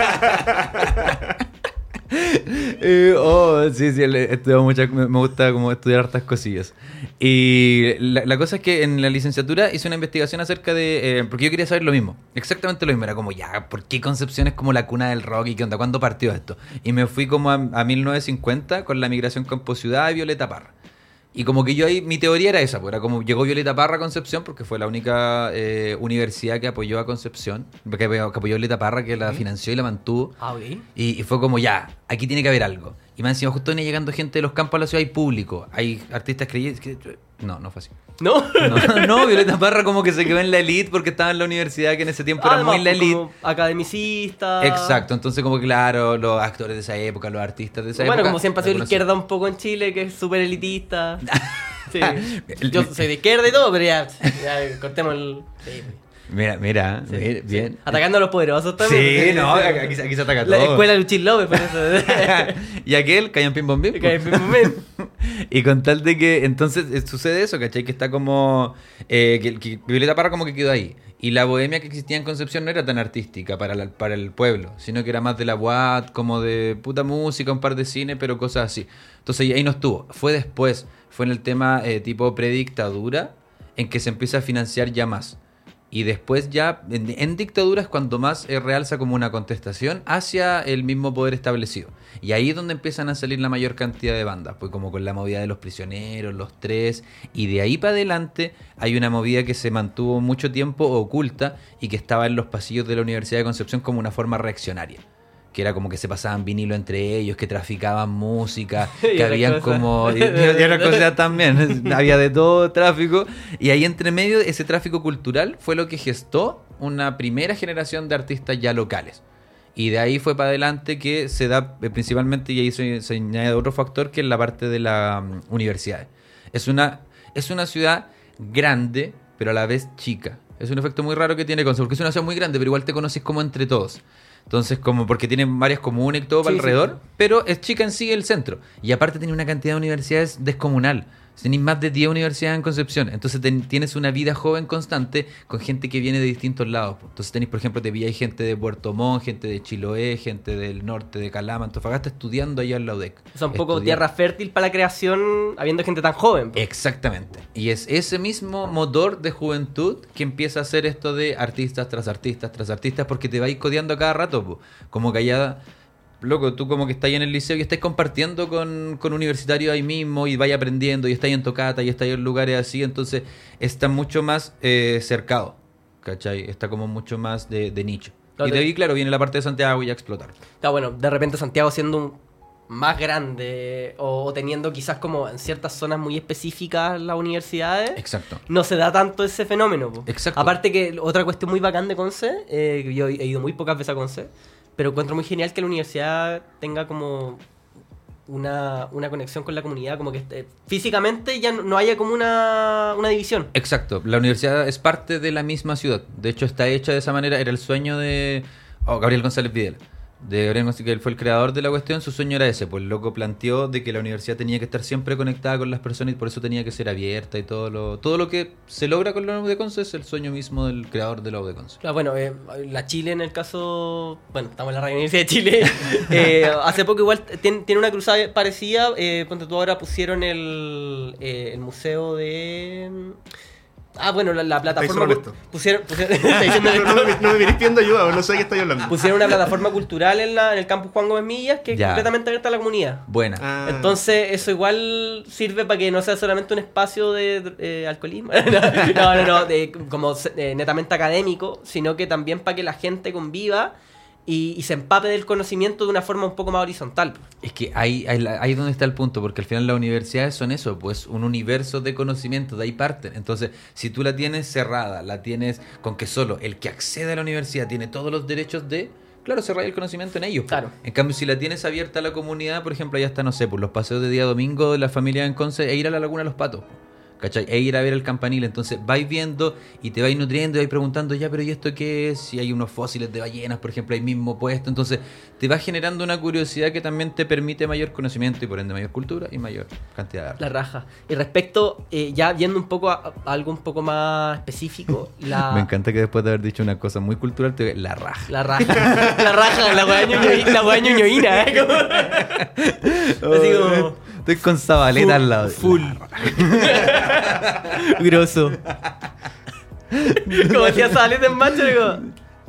[SPEAKER 7] Eh, oh, sí, sí, le- he estudiado muchas, me me gusta como estudiar hartas cosillas. Y la, la cosa es que en la licenciatura hice una investigación acerca de... eh, porque yo quería saber lo mismo, exactamente lo mismo. Era como, ya, ¿por qué Concepción es como la cuna del rock y qué onda? ¿Cuándo partió esto? Y me fui como a, a mil novecientos cincuenta con la migración Campo Ciudad y Violeta Parra. Y como que yo ahí, mi teoría era esa, pues era como llegó Violeta Parra a Concepción, porque fue la única eh, universidad que apoyó a Concepción, que, que apoyó a Violeta Parra, que la financió y la mantuvo.
[SPEAKER 5] Ah, ok.
[SPEAKER 7] Y, y fue como, ya, aquí tiene que haber algo. Y más encima justo venía llegando gente de los campos a la ciudad, hay público, hay artistas creyentes que... No, no fue así.
[SPEAKER 5] ¿No?
[SPEAKER 7] No, no, Violeta Parra como que se quedó en la elite porque estaba en la universidad que en ese tiempo era
[SPEAKER 5] Además,
[SPEAKER 7] muy la elite.
[SPEAKER 5] como academicista.
[SPEAKER 7] Exacto, entonces como claro, los actores de esa época, los artistas de esa
[SPEAKER 5] Bueno,
[SPEAKER 7] época...
[SPEAKER 5] como siempre ha sido la
[SPEAKER 7] reconocidos.
[SPEAKER 5] izquierda un poco en Chile, que es súper elitista. Sí. Yo soy de izquierda y todo, pero ya, ya cortemos el... Sí.
[SPEAKER 7] Mira, mira,
[SPEAKER 5] Sí,
[SPEAKER 7] mira,
[SPEAKER 5] sí.
[SPEAKER 7] bien.
[SPEAKER 5] Atacando a los poderosos también.
[SPEAKER 7] Sí, no, aquí, aquí se ataca
[SPEAKER 5] La
[SPEAKER 7] todo.
[SPEAKER 5] escuela de Luchín López, por eso.
[SPEAKER 7] Y aquel, Cayan Pim Bom Bim.
[SPEAKER 5] Que en un momento.
[SPEAKER 7] Y con tal de que entonces eh, sucede eso, ¿cachai? Que está como... eh, que, que Violeta Parra como que quedó ahí. Y la bohemia que existía en Concepción no era tan artística para, la- para el pueblo, sino que era más de la U A T, como de puta música, un par de cine, pero cosas así. Entonces ahí no estuvo. Fue después, fue en el tema eh, tipo predictadura, en que se empieza a financiar ya más. Y después ya, en, en dictadura es cuando más eh, realza como una contestación hacia el mismo poder establecido. Y ahí es donde empiezan a salir la mayor cantidad de bandas, pues como con la movida de los prisioneros, los tres, y de ahí para adelante hay una movida que se mantuvo mucho tiempo oculta y que estaba en los pasillos de la Universidad de Concepción como una forma reaccionaria. Que era como que se pasaban vinilo entre ellos, que traficaban música, que habían como... Y, y otra cosa también, había de todo tráfico. Y ahí entre medio, ese tráfico cultural fue lo que gestó una primera generación de artistas ya locales. Y de ahí fue para adelante que se da eh, principalmente, y ahí se, se añade otro factor, que es la parte de las um, universidades. Es una, es una ciudad grande, pero a la vez chica. Es un efecto muy raro que tiene Conce, porque es una ciudad muy grande, pero igual te conoces como entre todos. Entonces, como porque tiene varias comunas y todo sí, alrededor, sí. Pero es chica en sí el centro. Y aparte tiene una cantidad de universidades descomunal. Tenéis más de diez universidades en Concepción. Entonces ten, tienes una vida joven constante con gente que viene de distintos lados. Entonces tenéis, por ejemplo, te vi hay gente de Puerto Montt, gente de Chiloé, gente del norte de Calama, Antofagasta, estudiando allá en la U D E C.
[SPEAKER 5] O sea, un poco tierra fértil para la creación, habiendo gente tan joven. Pues.
[SPEAKER 7] Exactamente. Y es ese mismo motor de juventud que empieza a hacer esto de artistas tras artistas tras artistas, porque te vais codeando a cada rato, pues. Como que allá... Loco, tú como que estás ahí en el liceo y estás compartiendo con, con universitarios ahí mismo y vais aprendiendo y estás en tocata y estás en lugares así, entonces está mucho más eh, cercado, ¿cachai? Está como mucho más de, de nicho. Claro, y de ahí, claro, viene la parte de Santiago y a explotar.
[SPEAKER 5] Está bueno, de repente Santiago siendo un más grande o, o teniendo quizás como en ciertas zonas muy específicas las universidades.
[SPEAKER 7] Exacto.
[SPEAKER 5] No se da tanto ese fenómeno. Po.
[SPEAKER 7] Exacto.
[SPEAKER 5] Aparte que otra cuestión muy bacán de Conce, eh, yo he ido muy pocas veces a Conce, pero encuentro muy genial que la universidad tenga como una, una conexión con la comunidad, como que eh, físicamente ya no, no haya como una, una división.
[SPEAKER 7] Exacto, la universidad es parte de la misma ciudad, de hecho está hecha de esa manera, era el sueño de oh, Gabriel González Videla. De Gabriel González, que él fue el creador de la cuestión, su sueño era ese, pues el loco planteó de que la universidad tenía que estar siempre conectada con las personas y por eso tenía que ser abierta y todo lo todo lo que se logra con la U de Conce es el sueño mismo del creador de la U de Conce.
[SPEAKER 5] Claro, bueno, eh, la Chile en el caso, bueno, estamos en la Radio Universidad de Chile, eh, hace poco igual tiene, tiene una cruzada parecida, eh, ponte tú ahora pusieron el, eh, el museo de... Ah, bueno, la, la plataforma... Pusieron, pusieron,
[SPEAKER 4] no, no, me, no me mirís pidiendo ayuda, no sé de qué estoy hablando.
[SPEAKER 5] Pusieron una plataforma cultural en, la, en el campus Juan Gómez Millas que es ya. completamente abierta a la comunidad.
[SPEAKER 7] Buena.
[SPEAKER 5] Ah. Entonces, eso igual sirve para que no sea solamente un espacio de eh, alcoholismo, no, no, no, de, como eh, netamente académico, sino que también para que la gente conviva y, y se empape del conocimiento de una forma un poco más horizontal.
[SPEAKER 7] Es que ahí, ahí, ahí es donde está el punto, porque al final las universidades son eso, pues un universo de conocimiento, de ahí parten. Entonces, si tú la tienes cerrada, la tienes con que solo el que accede a la universidad tiene todos los derechos de... Claro, cerrar el conocimiento en ellos.
[SPEAKER 5] Claro.
[SPEAKER 7] En cambio, si la tienes abierta a la comunidad, por ejemplo, allá está, no sé, por los paseos de día domingo de la familia en Conce e ir a la Laguna de los Patos. ¿Cachai? E ir a ver el campanil. Entonces vais viendo y te vais nutriendo y vais preguntando, ya, pero ¿y esto qué es? Si hay unos fósiles de ballenas, por ejemplo, ahí mismo puesto. Entonces te va generando una curiosidad que también te permite mayor conocimiento y por ende mayor cultura y mayor cantidad de arte.
[SPEAKER 5] La raja. Y respecto, eh, ya viendo un poco a, a algo un poco más específico, la...
[SPEAKER 7] Me encanta que después de haber dicho una cosa muy cultural, te la raja.
[SPEAKER 5] La raja. La raja, la weá ñoñoína, la weá ñoñoína, ¿eh? Como... Así como...
[SPEAKER 7] Estoy con Zabaleta al lado.
[SPEAKER 5] Full. Grosso. Como decía Zabaleta en macho, digo.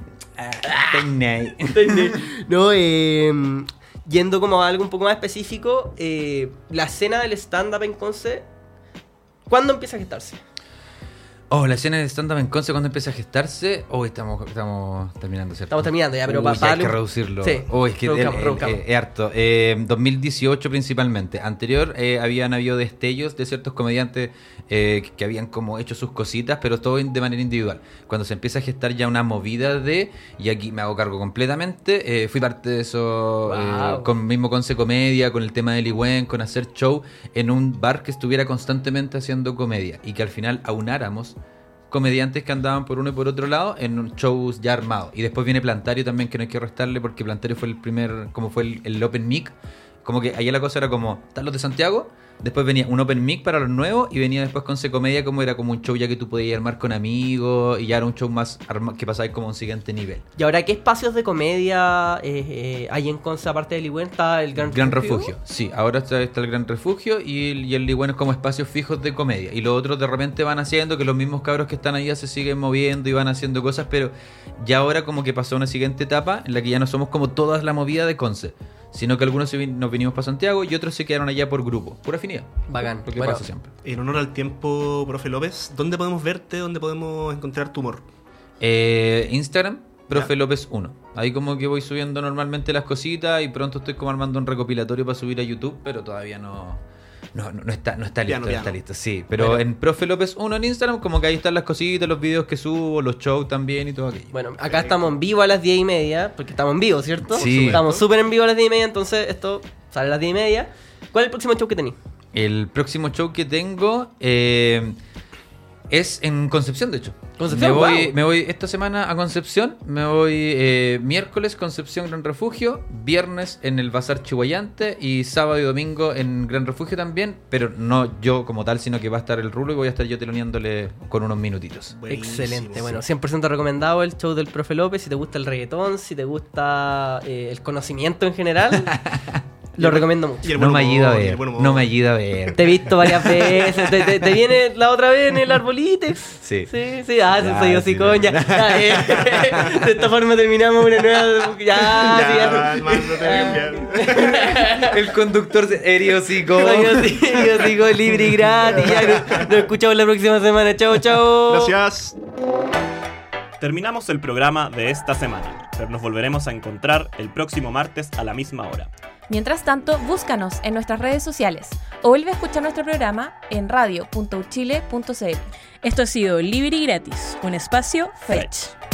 [SPEAKER 5] No, eh, yendo como a algo un poco más específico, eh, la escena del stand-up en Conce, ¿cuándo empieza a gestarse?
[SPEAKER 7] Oh, la escena de stand-up en Conce, ¿cuándo empieza a gestarse? Oh, estamos, estamos terminando, ¿cierto?
[SPEAKER 5] Estamos terminando ya, pero
[SPEAKER 7] Uy,
[SPEAKER 5] para...
[SPEAKER 7] Ya hay que reducirlo.
[SPEAKER 5] Sí.
[SPEAKER 7] Oh, es que es harto. Eh, dos mil dieciocho principalmente. Anterior eh, habían habido destellos de ciertos comediantes eh, que, que habían como hecho sus cositas, pero todo de manera individual. Cuando se empieza a gestar ya una movida de, y aquí me hago cargo completamente, eh, fui parte de eso, wow. eh, con mismo Conce Comedia, con el tema de Ligüen, con hacer show en un bar que estuviera constantemente haciendo comedia y que al final aunáramos comediantes que andaban por uno y por otro lado en shows ya armados. Y después viene Plantario también, que no hay que restarle porque Plantario fue el primer, como fue el, el open mic. Como que allá la cosa era como, están los de Santiago, después venía un open mic para los nuevos y venía después Conce Comedia, como era como un show ya que tú podías armar con amigos y ya era un show más arma- que pasáis como a un siguiente nivel.
[SPEAKER 5] ¿Y ahora qué espacios de comedia eh, eh, hay en Conce aparte del Ligüen? ¿Está el Gran,
[SPEAKER 7] Gran
[SPEAKER 5] Refugio?
[SPEAKER 7] Refugio, sí, ahora está, está el Gran Refugio y el, y el Ligüen es como espacios fijos de comedia y los otros de repente van haciendo que los mismos cabros que están allá se siguen moviendo y van haciendo cosas, pero ya ahora como que pasó una siguiente etapa en la que ya no somos como todas la movida de Conce, sino que algunos se vin- nos vinimos para Santiago y otros se quedaron allá por grupo, pura afinidad.
[SPEAKER 5] Bacán.
[SPEAKER 7] Lo que
[SPEAKER 5] Bueno,
[SPEAKER 7] pasa siempre.
[SPEAKER 4] En honor al tiempo, profe López, ¿dónde podemos verte? ¿Dónde podemos encontrar tu humor?
[SPEAKER 7] Eh, Instagram, profe
[SPEAKER 4] Ya.
[SPEAKER 7] López uno. Ahí como que voy subiendo normalmente las cositas y pronto estoy como armando un recopilatorio para subir a YouTube, pero todavía no... No, no, no está, no está listo,
[SPEAKER 4] Piano,
[SPEAKER 7] no
[SPEAKER 4] piano.
[SPEAKER 7] está listo, sí. Pero
[SPEAKER 5] Bueno.
[SPEAKER 7] en profe López uno en Instagram, como que ahí están las cositas, los videos que subo, los shows también y todo aquello.
[SPEAKER 5] Bueno, acá estamos en vivo a las diez y media, porque estamos en vivo, ¿cierto?
[SPEAKER 7] Sí.
[SPEAKER 5] Estamos súper en vivo a las diez y media, entonces esto sale a las diez y media. ¿Cuál es el próximo show que tenéis?
[SPEAKER 7] El próximo show que tengo eh, es en Concepción, de hecho.
[SPEAKER 5] Concepción,
[SPEAKER 7] me voy,
[SPEAKER 5] wow.
[SPEAKER 7] me voy esta semana a Concepción. Me voy eh, miércoles Concepción Gran Refugio, viernes en el Bazar Chihuayante y sábado y domingo en Gran Refugio también. Pero no yo como tal, sino que va a estar el Rulo y voy a estar yo teloneándole con unos minutitos.
[SPEAKER 4] Buenísimo.
[SPEAKER 5] Excelente, bueno, cien por ciento recomendado el show del profe López. Si te gusta el reggaetón, si te gusta eh, el conocimiento en general, lo recomiendo mucho.
[SPEAKER 4] Y el
[SPEAKER 7] No
[SPEAKER 4] buen
[SPEAKER 7] me ayuda a
[SPEAKER 4] humor, y el
[SPEAKER 7] ver,
[SPEAKER 4] buen humor.
[SPEAKER 7] no me ayuda a ver.
[SPEAKER 5] Te he visto varias veces. Te, te- te viene la otra vez en el Arbolitex.
[SPEAKER 7] Sí.
[SPEAKER 5] Sí, sí. Ah,
[SPEAKER 7] Ya,
[SPEAKER 5] soy yo,
[SPEAKER 7] sí,
[SPEAKER 5] sicón, ya.
[SPEAKER 7] no.
[SPEAKER 5] Ya, eh. De esta forma terminamos una nueva. Ya,
[SPEAKER 4] Ya,
[SPEAKER 5] sí,
[SPEAKER 4] man, no te voy a enviar.
[SPEAKER 7] El conductor eriosico.
[SPEAKER 5] Soy yo, sí, yo sigo libre y gratis. Ya, nos, nos escuchamos la próxima semana. Chao, chao.
[SPEAKER 4] Gracias.
[SPEAKER 3] Terminamos el programa de esta semana, pero nos volveremos a encontrar el próximo martes a la misma hora.
[SPEAKER 2] Mientras tanto, búscanos en nuestras redes sociales o vuelve a escuchar nuestro programa en radio punto uchile punto cl.
[SPEAKER 1] Esto ha sido Libre y Gratis, un espacio Fetch.